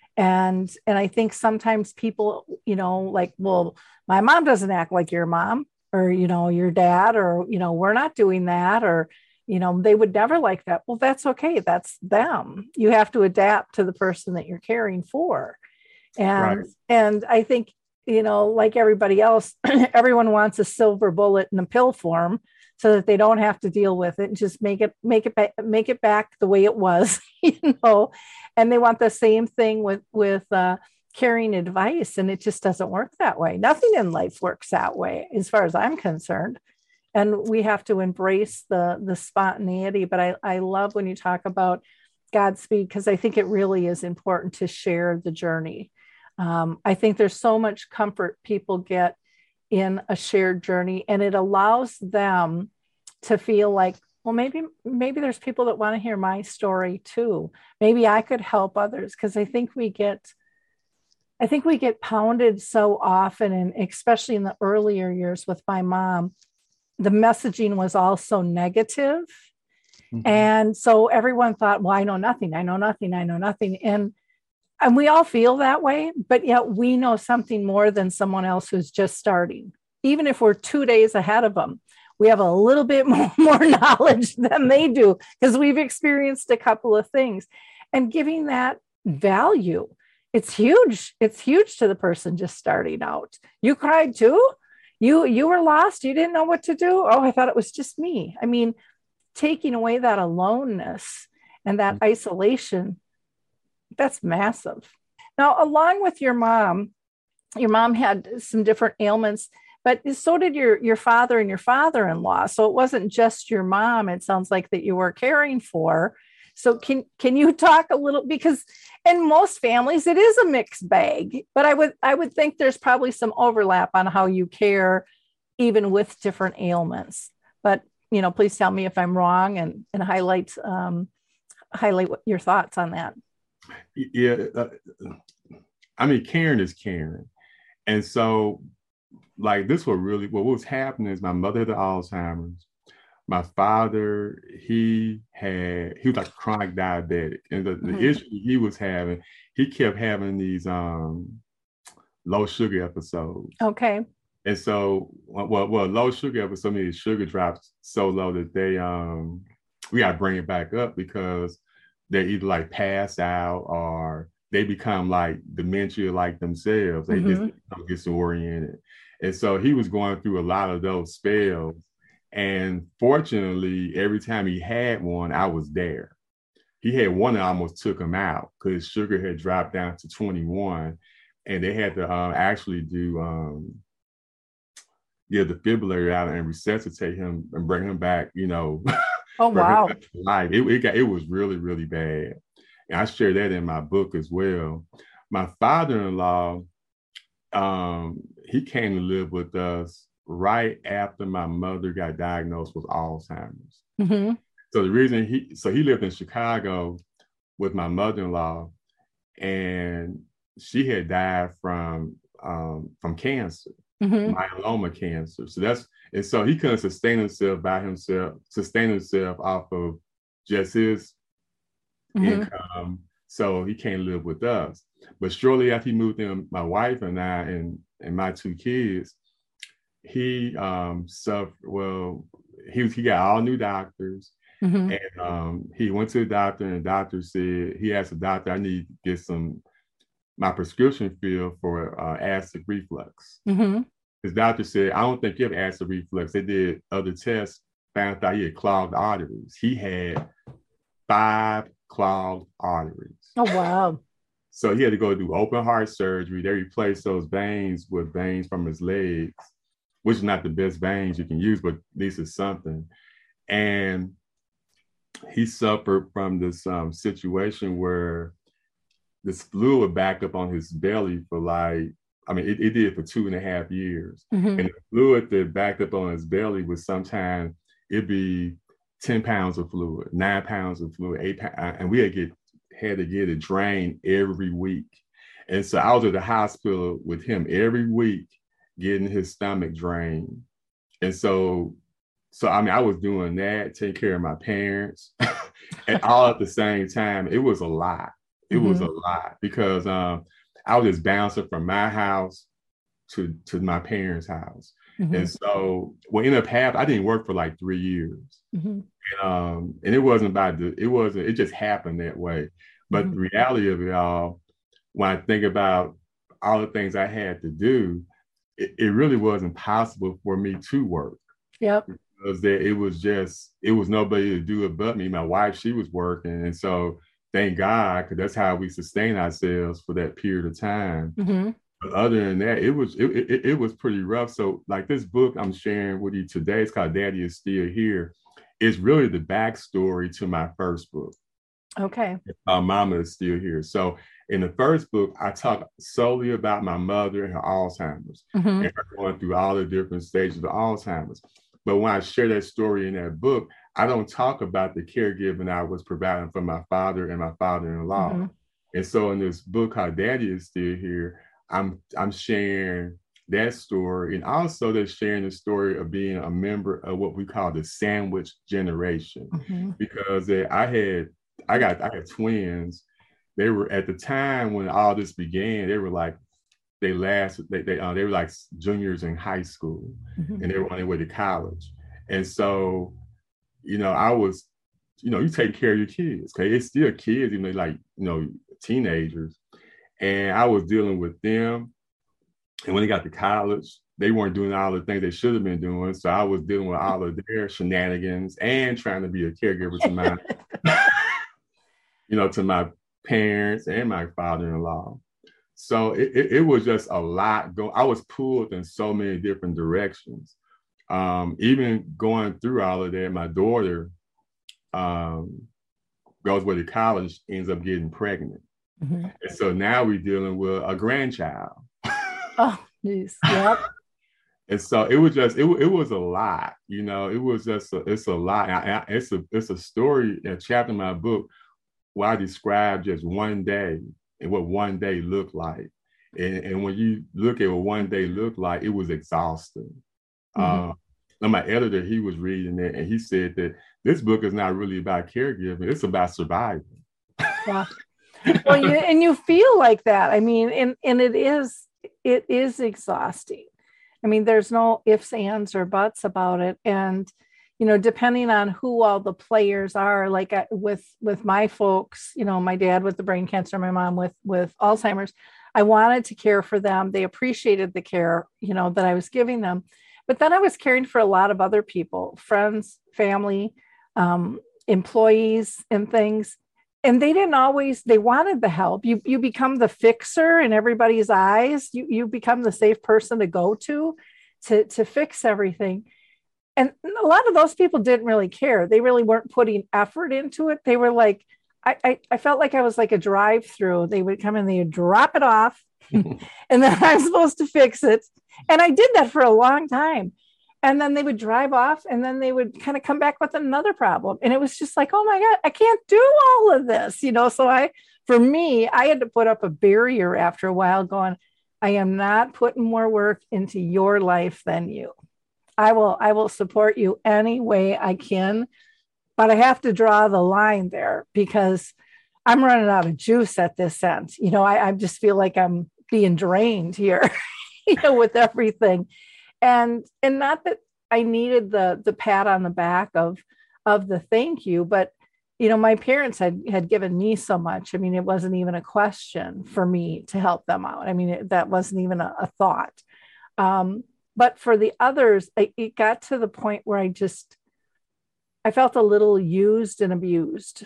And, and I think sometimes people, you know, like, well, my mom doesn't act like your mom, or, you know, your dad, or, you know, we're not doing that, or, you know, they would never like that. Well, that's okay. That's them. You have to adapt to the person that you're caring for. And, right. and I think, you know, like everybody else, everyone wants a silver bullet in a pill form, so that they don't have to deal with it, and just make it, make it, ba- make it back the way it was, you know, and they want the same thing with, with, uh, caring advice. And it just doesn't work that way. Nothing in life works that way, as far as I'm concerned. And we have to embrace the, the spontaneity. But I, I love when you talk about Godspeed, because I think it really is important to share the journey. Um, I think there's so much comfort people get in a shared journey, and it allows them to feel like, well, maybe maybe there's people that want to hear my story too. Maybe I could help others, because I think we get I think we get pounded so often, and especially in the earlier years with my mom, the messaging was all so negative. Mm-hmm. And so everyone thought, well, I know nothing, I know nothing, I know nothing. And and we all feel that way, but yet we know something more than someone else who's just starting. Even if we're two days ahead of them, we have a little bit more, more knowledge than they do, because we've experienced a couple of things. And giving that value, it's huge. It's huge to the person just starting out. You cried too? You you were lost? You didn't know what to do? Oh, I thought it was just me. I mean, taking away that aloneness and that isolation, that's massive. Now, along with your mom, your mom had some different ailments, but so did your, your father and your father-in-law. So it wasn't just your mom, it sounds like, that you were caring for. So can can you talk a little, because in most families it is a mixed bag, but I would I would think there's probably some overlap on how you care even with different ailments. But you know, please tell me if I'm wrong, and and highlight um, highlight what your thoughts on that. Yeah, uh, I mean, caring is caring, and so like this, what really what was happening is my mother had the Alzheimer's. My father, he had, he was like chronic diabetic. And the, mm-hmm. the issue he was having, he kept having these um, low sugar episodes. Okay. And so, well, well, low sugar episodes, I mean, sugar drops so low that they, um, we got to bring it back up, because they either like pass out or they become like dementia like themselves. They mm-hmm. just become disoriented. And so he was going through a lot of those spells. And fortunately, every time he had one, I was there. He had one that almost took him out because sugar had dropped down to twenty-one, and they had to uh, actually do um, yeah, defibrillator out and resuscitate him and bring him back. You know, oh wow, life. It, it got it was really really bad, and I share that in my book as well. My father-in-law, um, he came to live with us right after my mother got diagnosed with Alzheimer's. Mm-hmm. So the reason he, so he lived in Chicago with my mother-in-law, and she had died from um, from cancer, mm-hmm. myeloma cancer. So that's, and so he couldn't sustain himself by himself, sustain himself off of just his mm-hmm. income. So he came to live with us. But shortly after he moved in, my wife and I and and my two kids, he um suffered, well, he was he got all new doctors, mm-hmm. and um he went to the doctor, and the doctor said, he asked the doctor, I need to get some my prescription filled for uh, acid reflux. Mm-hmm. His doctor said, I don't think you have acid reflux. They did other tests, found out he had clogged arteries. He had five clogged arteries. Oh wow. So he had to go do open heart surgery. They replaced those veins with veins from his legs, which is not the best veins you can use, but at least it's something. And he suffered from this um, situation where this fluid backed up on his belly for like, I mean, it, it did for two and a half years. Mm-hmm. And the fluid that backed up on his belly was sometimes, it'd be ten pounds of fluid, nine pounds of fluid, eight pounds, and we had, get, had to get it drained every week. And so I was at the hospital with him every week, getting his stomach drained. And so, so I mean, I was doing that, taking care of my parents, and all at the same time. It was a lot. It mm-hmm. was a lot because um, I was just bouncing from my house to, to my parents' house. Mm-hmm. And so what ended up happening, I didn't work for like three years. Mm-hmm. And, um, and it wasn't about the, it wasn't, it just happened that way. But mm-hmm. the reality of it all, when I think about all the things I had to do, it, it really wasn't possible for me to work. Yep. Because there, it was just, it was nobody to do it but me. My wife, she was working. And so thank God, because that's how we sustain ourselves for that period of time. Mm-hmm. But other than that, it was it, it, it was pretty rough. So like this book I'm sharing with you today, it's called Daddy Is Still Here. It's really the backstory to my first book. Okay. Uh, Mama Is Still Here. So In the first book, I talk solely about my mother and her Alzheimer's, Mm-hmm. and her going through all the different stages of Alzheimer's. But when I share that story in that book, I don't talk about the caregiving I was providing for my father and my father-in-law. Mm-hmm. And so in this book called Daddy Is Still Here, I'm I'm sharing that story, and also they're sharing the story of being a member of what we call the sandwich generation. Mm-hmm. Because they, I had I got I had twins. They were at the time when all this began, they were like they last they they, uh, they were like juniors in high school, Mm-hmm. and they were on their way to college. And so, you know, I was, you know, you take care of your kids. Okay, it's still kids, even though like, you know, teenagers. And I was dealing with them. And when they got to college, they weren't doing all the things they should have been doing. So I was dealing with all of their shenanigans and trying to be a caregiver to my, you know, to my parents and my father-in-law. So it, it, it was just a lot going. I was pulled in so many different directions. Um, even going through all of that, my daughter um, goes away to college, ends up getting pregnant. Mm-hmm. And so now we're dealing with a grandchild. Oh, geez. Yep. And so it was just, it, it was a lot, you know, it was just, a, it's a lot. I, I, it's a, it's a story, a chapter in my book where I describe just one day and what one day looked like. And, and when you look at what one day looked like, it was exhausting. Mm-hmm. Uh, now my editor, he was reading it and he said that this book is not really about caregiving, it's about surviving. Yeah. Well, you, and you feel like that. I mean, and, and it is, it is exhausting. I mean, there's no ifs, ands, or buts about it. And, you know, depending on who all the players are, like I, with, with my folks, you know, my dad with the brain cancer, my mom with, with Alzheimer's, I wanted to care for them. They appreciated the care, you know, that I was giving them. But then I was caring for a lot of other people, friends, family, um, employees and things. And they didn't always, they wanted the help. You you become the fixer in everybody's eyes. You you become the safe person to go to, to, to fix everything. And a lot of those people didn't really care. They really weren't putting effort into it. They were like, I, I, I felt like I was like a drive-through. They would come and they would drop it off and then I'm supposed to fix it. And I did that for a long time. And then they would drive off and then they would kind of come back with another problem. And it was just like, oh my God, I can't do all of this, you know? So I, for me, I had to put up a barrier after a while going, I am not putting more work into your life than you. I will, I will support you any way I can, but I have to draw the line there because I'm running out of juice at this end. You know, I, I just feel like I'm being drained here, you know, with everything. And and not that I needed the the pat on the back of of the thank you, but you know, my parents had had given me so much. I mean, it wasn't even a question for me to help them out. I mean, it, that wasn't even a, a thought. Um, but for the others, I, it got to the point where I just I felt a little used and abused.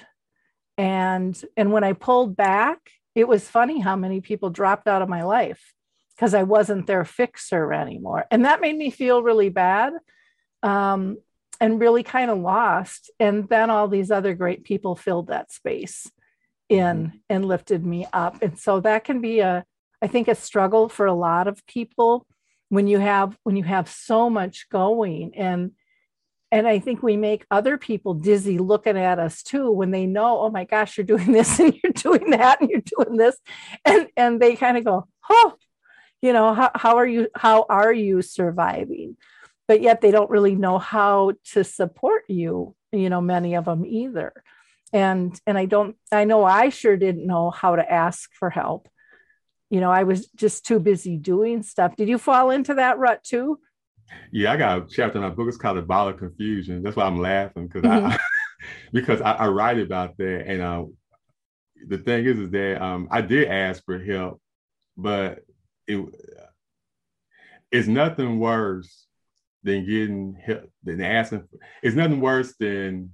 And and when I pulled back, it was funny how many people dropped out of my life because I wasn't their fixer anymore. And that made me feel really bad um, and really kind of lost. And then all these other great people filled that space in and lifted me up. And so that can be a, I think, a struggle for a lot of people when you have, when you have so much going. And, and I think we make other people dizzy looking at us too, when they know, oh my gosh, you're doing this and you're doing that and you're doing this. And, and they kind of go, oh, you know, how, how are you, how are you surviving? But yet they don't really know how to support you, you know, many of them either. And, and I don't, I know I sure didn't know how to ask for help. You know, I was just too busy doing stuff. Did you fall into that rut too? Yeah, I got a chapter in my book. It's called The Ball of Confusion. That's why I'm laughing because Mm-hmm. I, because I, I write about that. And uh, the thing is, is that um, I did ask for help, but it it's nothing worse than getting help, than asking. For, it's nothing worse than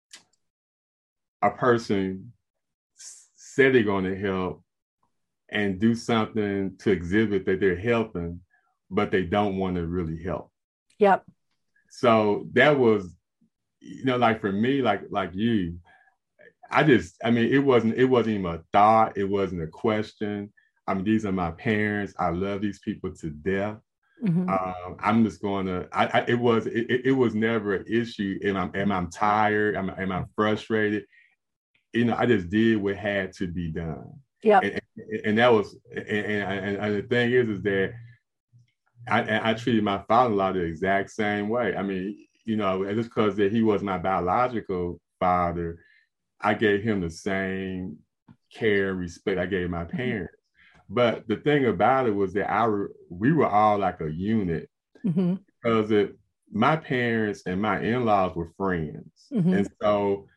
a person said they're going to help and do something to exhibit that they're helping, but they don't want to really help. Yep. So that was, you know, like for me, like like you, I just, I mean, it wasn't, it wasn't even a thought. It wasn't a question. I mean, these are my parents. I love these people to death. Mm-hmm. Um, I'm just going to, I, I, it was, it, it was never an issue. Am I, am I tired? Am I, am I frustrated? You know, I just did what had to be done. Yeah. And, and, and that was, and, and, and the thing is, is that I, I treated my father-in-law the exact same way. I mean, you know, just because that he was my biological father, I gave him the same care and respect I gave my parents. But the thing about it was that our we were all like a unit, mm-hmm. because it, my parents and my in-laws were friends. Mm-hmm. And so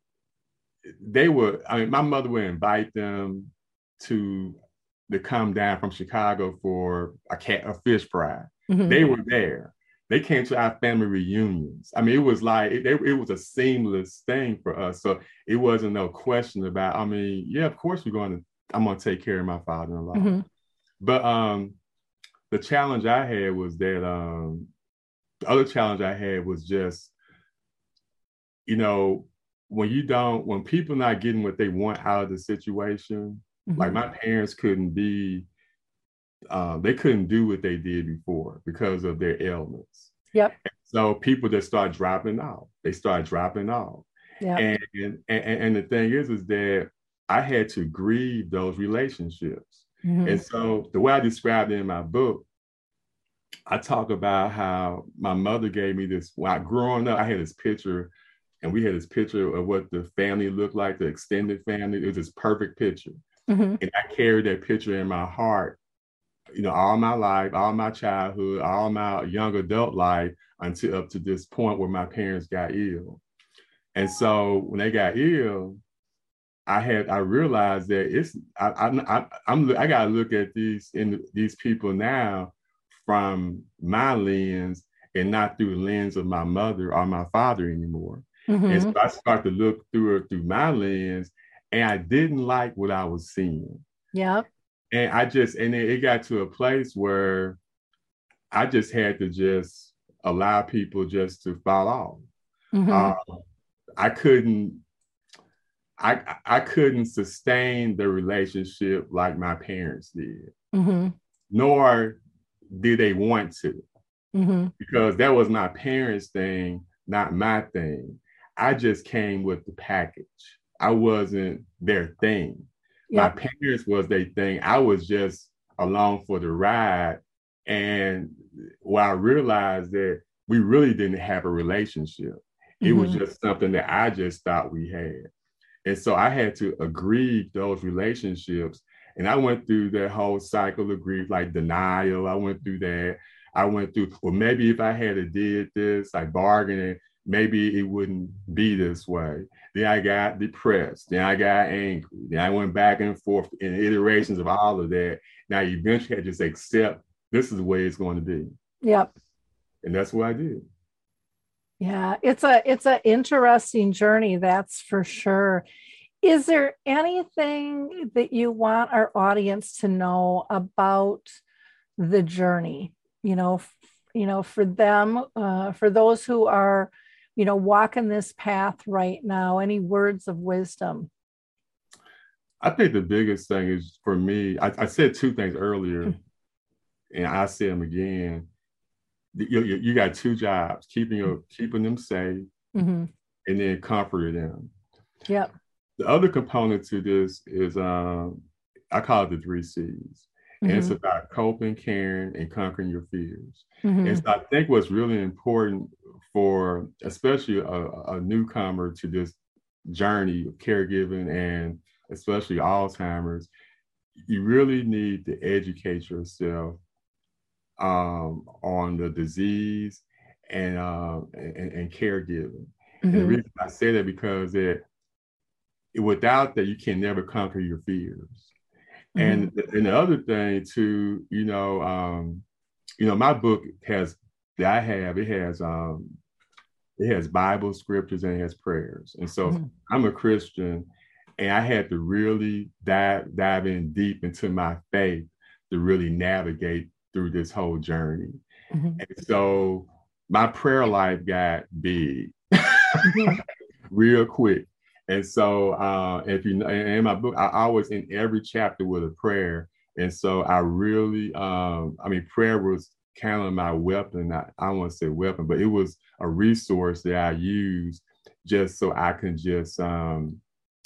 they were, I mean, my mother would invite them to, to come down from Chicago for a, cat, a fish fry. Mm-hmm. They were there. They came to our family reunions. I mean, it was like, it, it was a seamless thing for us. So it wasn't no question about, I mean, yeah, of course we're going to, I'm going to take care of my father-in-law. Mm-hmm. But um, the challenge I had was that, um, the other challenge I had was just, you know, when you don't, when people not getting what they want out of the situation, mm-hmm. like my parents couldn't be, uh, they couldn't do what they did before because of their ailments. Yep. And so people just start dropping off. They start dropping off. Yep. And, and, and the thing is, is that I had to grieve those relationships. Mm-hmm. And so the way I described it in my book, I talk about how my mother gave me this, while growing up, I had this picture, and we had this picture of what the family looked like, the extended family. It was this perfect picture. Mm-hmm. And I carried that picture in my heart, you know, all my life, all my childhood, all my young adult life, until up to this point where my parents got ill. And so when they got ill, I had, I realized that it's, I, I, I, I'm, I got to look at these, in these people now from my lens and not through the lens of my mother or my father anymore. Mm-hmm. And so I started to look through it through my lens, and I didn't like what I was seeing. Yeah. And I just, and it, it got to a place where I just had to just allow people just to fall off. Mm-hmm. Uh, I couldn't, I, I couldn't sustain the relationship like my parents did, mm-hmm. nor did they want to, mm-hmm. because that was my parents' thing, not my thing. I just came with the package. I wasn't their thing. Yep. My parents was their thing. I was just along for the ride. And well, I realized that we really didn't have a relationship. It mm-hmm. was just something that I just thought we had. And so I had to grieve those relationships. And I went through that whole cycle of grief, like denial. I went through that. I went through, well, maybe if I had a did this, like bargaining, maybe it wouldn't be this way. Then I got depressed. Then I got angry. Then I went back and forth in iterations of all of that. Now eventually I just accept this is the way it's going to be. Yep. And that's what I did. Yeah, it's a it's an interesting journey, that's for sure. Is there anything that you want our audience to know about the journey? You know, f- you know, for them, uh, for those who are, you know, walking this path right now, any words of wisdom? I think the biggest thing is for me, I, I said two things earlier, and I say them again. You, you, you got two jobs: keeping your, keeping them safe, mm-hmm. and then comforting them. Yep. The other component to this is um, I call it the three C's, mm-hmm. and it's about coping, caring, and conquering your fears. Mm-hmm. And so I think what's really important for, especially a, a newcomer to this journey of caregiving, and especially Alzheimer's, you really need to educate yourself um, on the disease and, uh, and, and caregiving. Mm-hmm. And the reason I say that because it, without that, you can never conquer your fears. Mm-hmm. And, and the other thing too, you know, um, you know, my book has, that I have, it has, um, it has Bible scriptures and it has prayers. And so mm-hmm. I'm a Christian, and I had to really dive, dive in deep into my faith to really navigate through this whole journey. Mm-hmm. And so my prayer life got big mm-hmm. real quick. And so, uh, if you know, in my book, I always in every chapter with a prayer. And so, I really, um, I mean, prayer was kind of my weapon. I, I don't want to say weapon, but it was a resource that I used just so I can just um,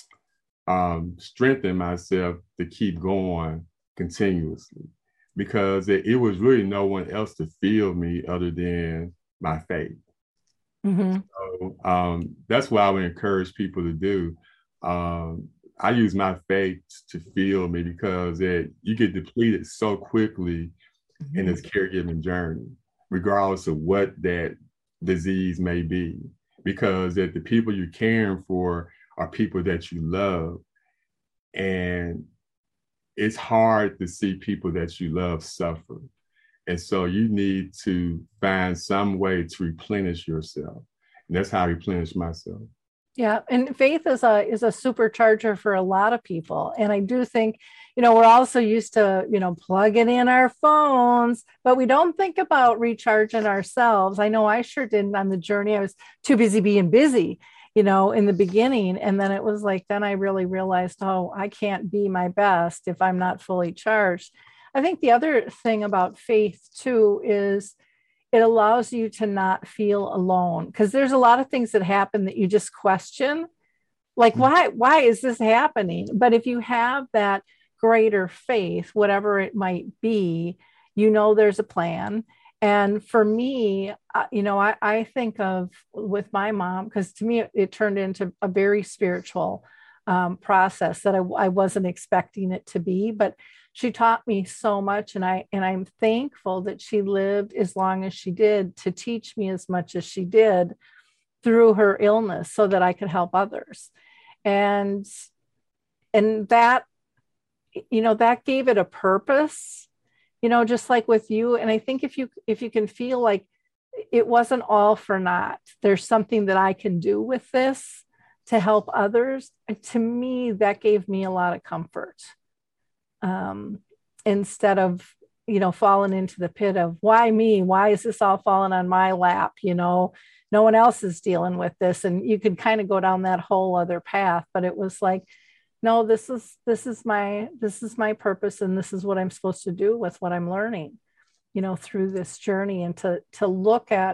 um, strengthen myself to keep going continuously, because it, it was really no one else to feel me other than my faith. Mm-hmm. So um, that's what I would encourage people to do. Um, I use my faith to feel me, because it, you get depleted so quickly mm-hmm. in this caregiving journey, regardless of what that disease may be, because that the people you're caring for are people that you love. And it's hard to see people that you love suffer. And so you need to find some way to replenish yourself. And that's how I replenish myself. Yeah. And faith is a is a supercharger for a lot of people. And I do think, you know, we're also used to, you know, plugging in our phones, but we don't think about recharging ourselves. I know I sure didn't on the journey. I was too busy being busy, you know, in the beginning. And then it was like, then I really realized, oh, I can't be my best if I'm not fully charged. I think the other thing about faith too is it allows you to not feel alone, because there's a lot of things that happen that you just question, like, why, why is this happening? But if you have that greater faith, whatever it might be, you know, there's a plan. And for me, uh, you know, I, I think of with my mom, because to me, it, it turned into a very spiritual um, process that I, I wasn't expecting it to be, but she taught me so much. And I, and I'm thankful that she lived as long as she did to teach me as much as she did through her illness so that I could help others. And, and that, you know, that gave it a purpose, you know, just like with you. And I think if you, if you can feel like it wasn't all for naught, there's something that I can do with this to help others. And to me, that gave me a lot of comfort. Um, instead of, you know, falling into the pit of why me, why is this all falling on my lap? You know, no one else is dealing with this. And you could kind of go down that whole other path, but it was like, no, this is, this is my, this is my purpose. And this is what I'm supposed to do with what I'm learning, you know, through this journey. And to, to look at,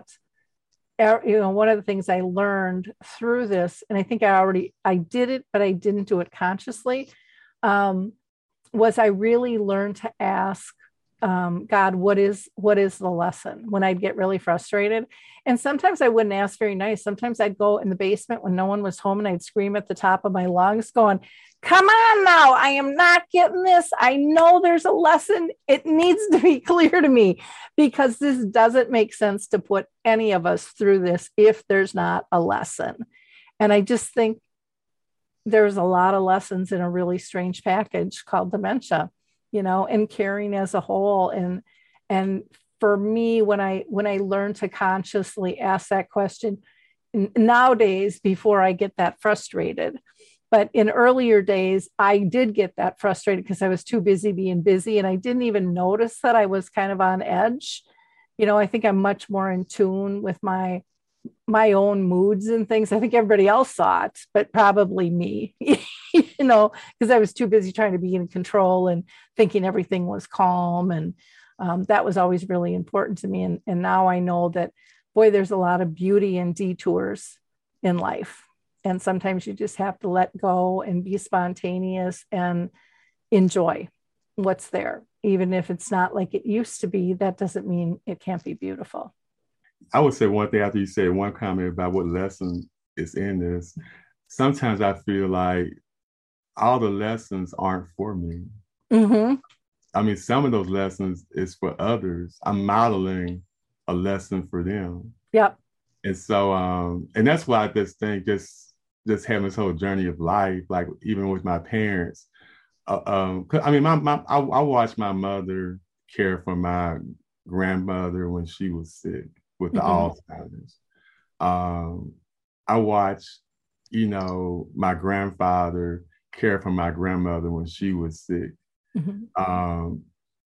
you know, one of the things I learned through this, and I think I already, I did it, but I didn't do it consciously. Um, was I really learned to ask um, God, what is, what is the lesson when I'd get really frustrated? And sometimes I wouldn't ask very nice. Sometimes I'd go in the basement when no one was home and I'd scream at the top of my lungs going, come on now, I am not getting this. I know there's a lesson. It needs to be clear to me, because this doesn't make sense to put any of us through this if there's not a lesson. And I just think there's a lot of lessons in a really strange package called dementia, you know, and caring as a whole. And, and for me, when I, when I learned to consciously ask that question nowadays, before I get that frustrated, but in earlier days, I did get that frustrated because I was too busy being busy. And I didn't even notice that I was kind of on edge. You know, I think I'm much more in tune with my my own moods and things. I think everybody else saw it, but probably me, you know, because I was too busy trying to be in control and thinking everything was calm. And um, that was always really important to me. And, and now I know that, boy, there's a lot of beauty in detours in life. And sometimes you just have to let go and be spontaneous and enjoy what's there. Even if it's not like it used to be, that doesn't mean it can't be beautiful. I would say one thing after you said one comment about what lesson is in this. Sometimes I feel like all the lessons aren't for me. Mm-hmm. I mean, some of those lessons is for others. I'm modeling a lesson for them. Yep. And so, um, and that's why I just think just, just having this whole journey of life, like even with my parents, uh, um, I mean, my, my I, I watched my mother care for my grandmother when she was sick with the mm-hmm. Alzheimer's. Um, I watched, you know, my grandfather care for my grandmother when she was sick. Mm-hmm. Um,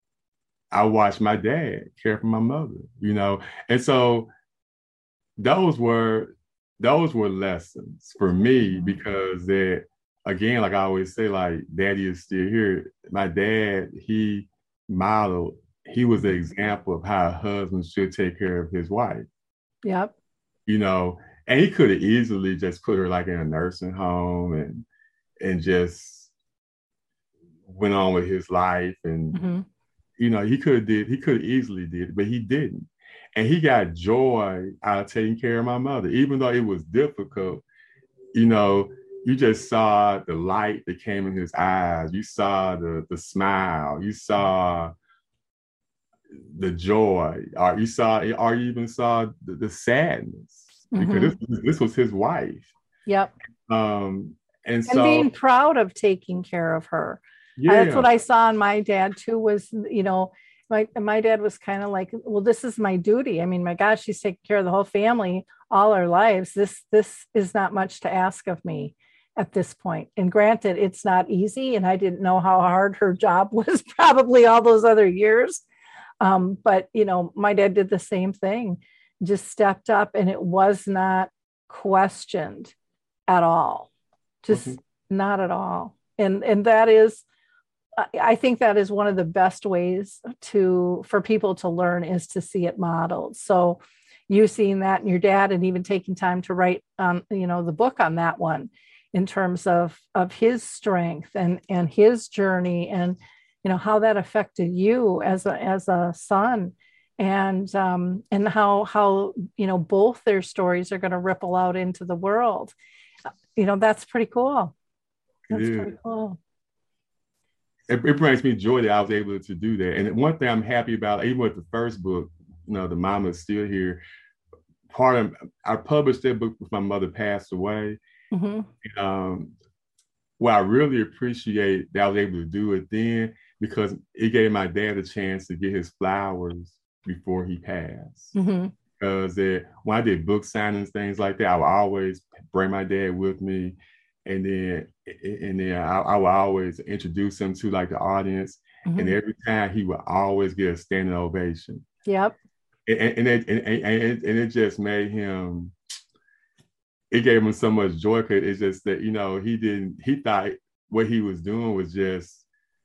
I watched my dad care for my mother, you know, and so those were those were lessons for me because that, again, like I always say, like daddy is still here. My dad, he modeled, he was the example of how a husband should take care of his wife. Yep. You know, and he could have easily just put her like in a nursing home and and just went on with his life. And mm-hmm. you know, he could have did, he could have easily did, but he didn't. And he got joy out of taking care of my mother, even though it was difficult. You know, you just saw the light that came in his eyes. You saw the the smile. You saw the joy, or you saw, or you even saw the, the sadness, because mm-hmm. this, this was his wife. Yep. Um, and, and so being proud of taking care of her. Yeah. That's what I saw in my dad too, was, you know, my, my dad was kind of like, well, this is my duty. I mean, my gosh, she's taking care of the whole family all our lives. This, this is not much to ask of me at this point. And granted, it's not easy. And I didn't know how hard her job was probably all those other years. Um, but, you know, my dad did the same thing, just stepped up, and it was not questioned at all, just mm-hmm. not at all. And, and that is, I think that is one of the best ways to, for people to learn, is to see it modeled. So you seeing that in your dad, and even taking time to write, um, you know, the book on that one, in terms of, of his strength and, and his journey, and, you know, how that affected you as a, as a son, and, um, and how, how, you know, both their stories are going to ripple out into the world. You know, that's pretty cool. That's yeah. pretty cool. It, it brings me joy that I was able to do that. And one thing I'm happy about, even with the first book, you know, The Mama Is Still Here, part of, I published that book before my mother passed away. Mm-hmm. Um, well, I really appreciate that I was able to do it then, because it gave my dad a chance to get his flowers before he passed. Mm-hmm. Because uh, when I did book signings, things like that, I would always bring my dad with me. And then, and then I, I would always introduce him to like the audience, mm-hmm. and every time he would always get a standing ovation. Yep. And, and, it, and, and, it, and it just made him, it gave him so much joy, because it's just that, you know, he didn't, he thought what he was doing was just,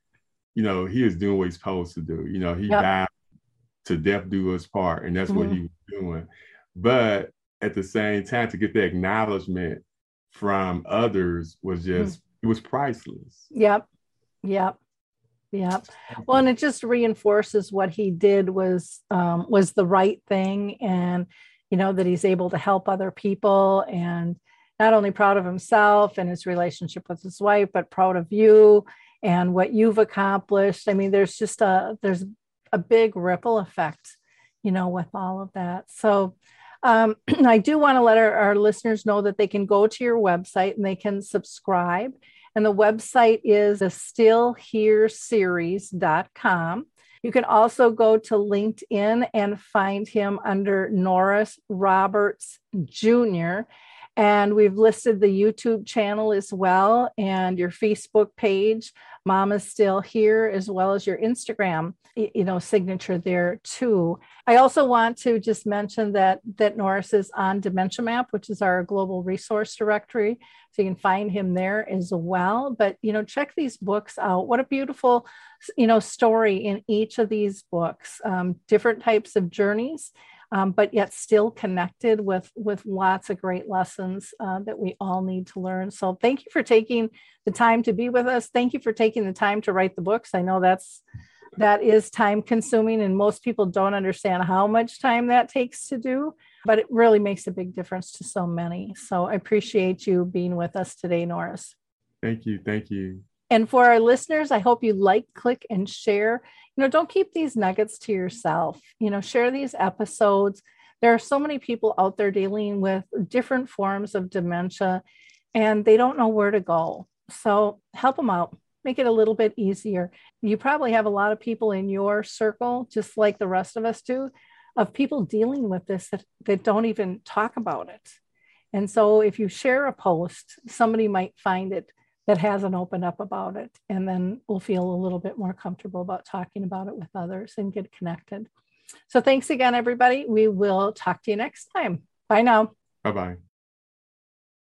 you know, he was doing what he's supposed to do. You know, he yep. died to death do us part, and that's mm-hmm. what he was doing. But at the same time, to get the acknowledgement from others was just, mm-hmm. it was priceless. Yep. Yep. Yep. Well, and it just reinforces what he did was, um, was the right thing. And, you know, that he's able to help other people, and not only proud of himself and his relationship with his wife, but proud of you and what you've accomplished. I mean, there's just a, there's a big ripple effect, you know, with all of that. So, Um, I do want to let our, our listeners know that they can go to your website and they can subscribe. And the website is the still here series dot com. You can also go to LinkedIn and find him under Norris Roberts Junior And we've listed the YouTube channel as well, and your Facebook page, Mama's Still Here, as well as your Instagram, you know, signature there too. I also want to just mention that that Norris is on Dementia Map, which is our global resource directory. So you can find him there as well. But, you know, check these books out. What a beautiful, you know, story in each of these books, um, different types of journeys. Um, but yet still connected with, with lots of great lessons uh, that we all need to learn. So thank you for taking the time to be with us. Thank you for taking the time to write the books. I know that's, that is time consuming, and most people don't understand how much time that takes to do, but it really makes a big difference to so many. So I appreciate you being with us today, Norris. Thank you. Thank you. And for our listeners, I hope you like, click, and share. You know, don't keep these nuggets to yourself. You know, share these episodes. There are so many people out there dealing with different forms of dementia, and they don't know where to go. So help them out. Make it a little bit easier. You probably have a lot of people in your circle, just like the rest of us do, of people dealing with this that, that don't even talk about it. And so if you share a post, somebody might find it that hasn't opened up about it, and then we'll feel a little bit more comfortable about talking about it with others and get connected. So thanks again, everybody. We will talk to you next time. Bye now. Bye-bye.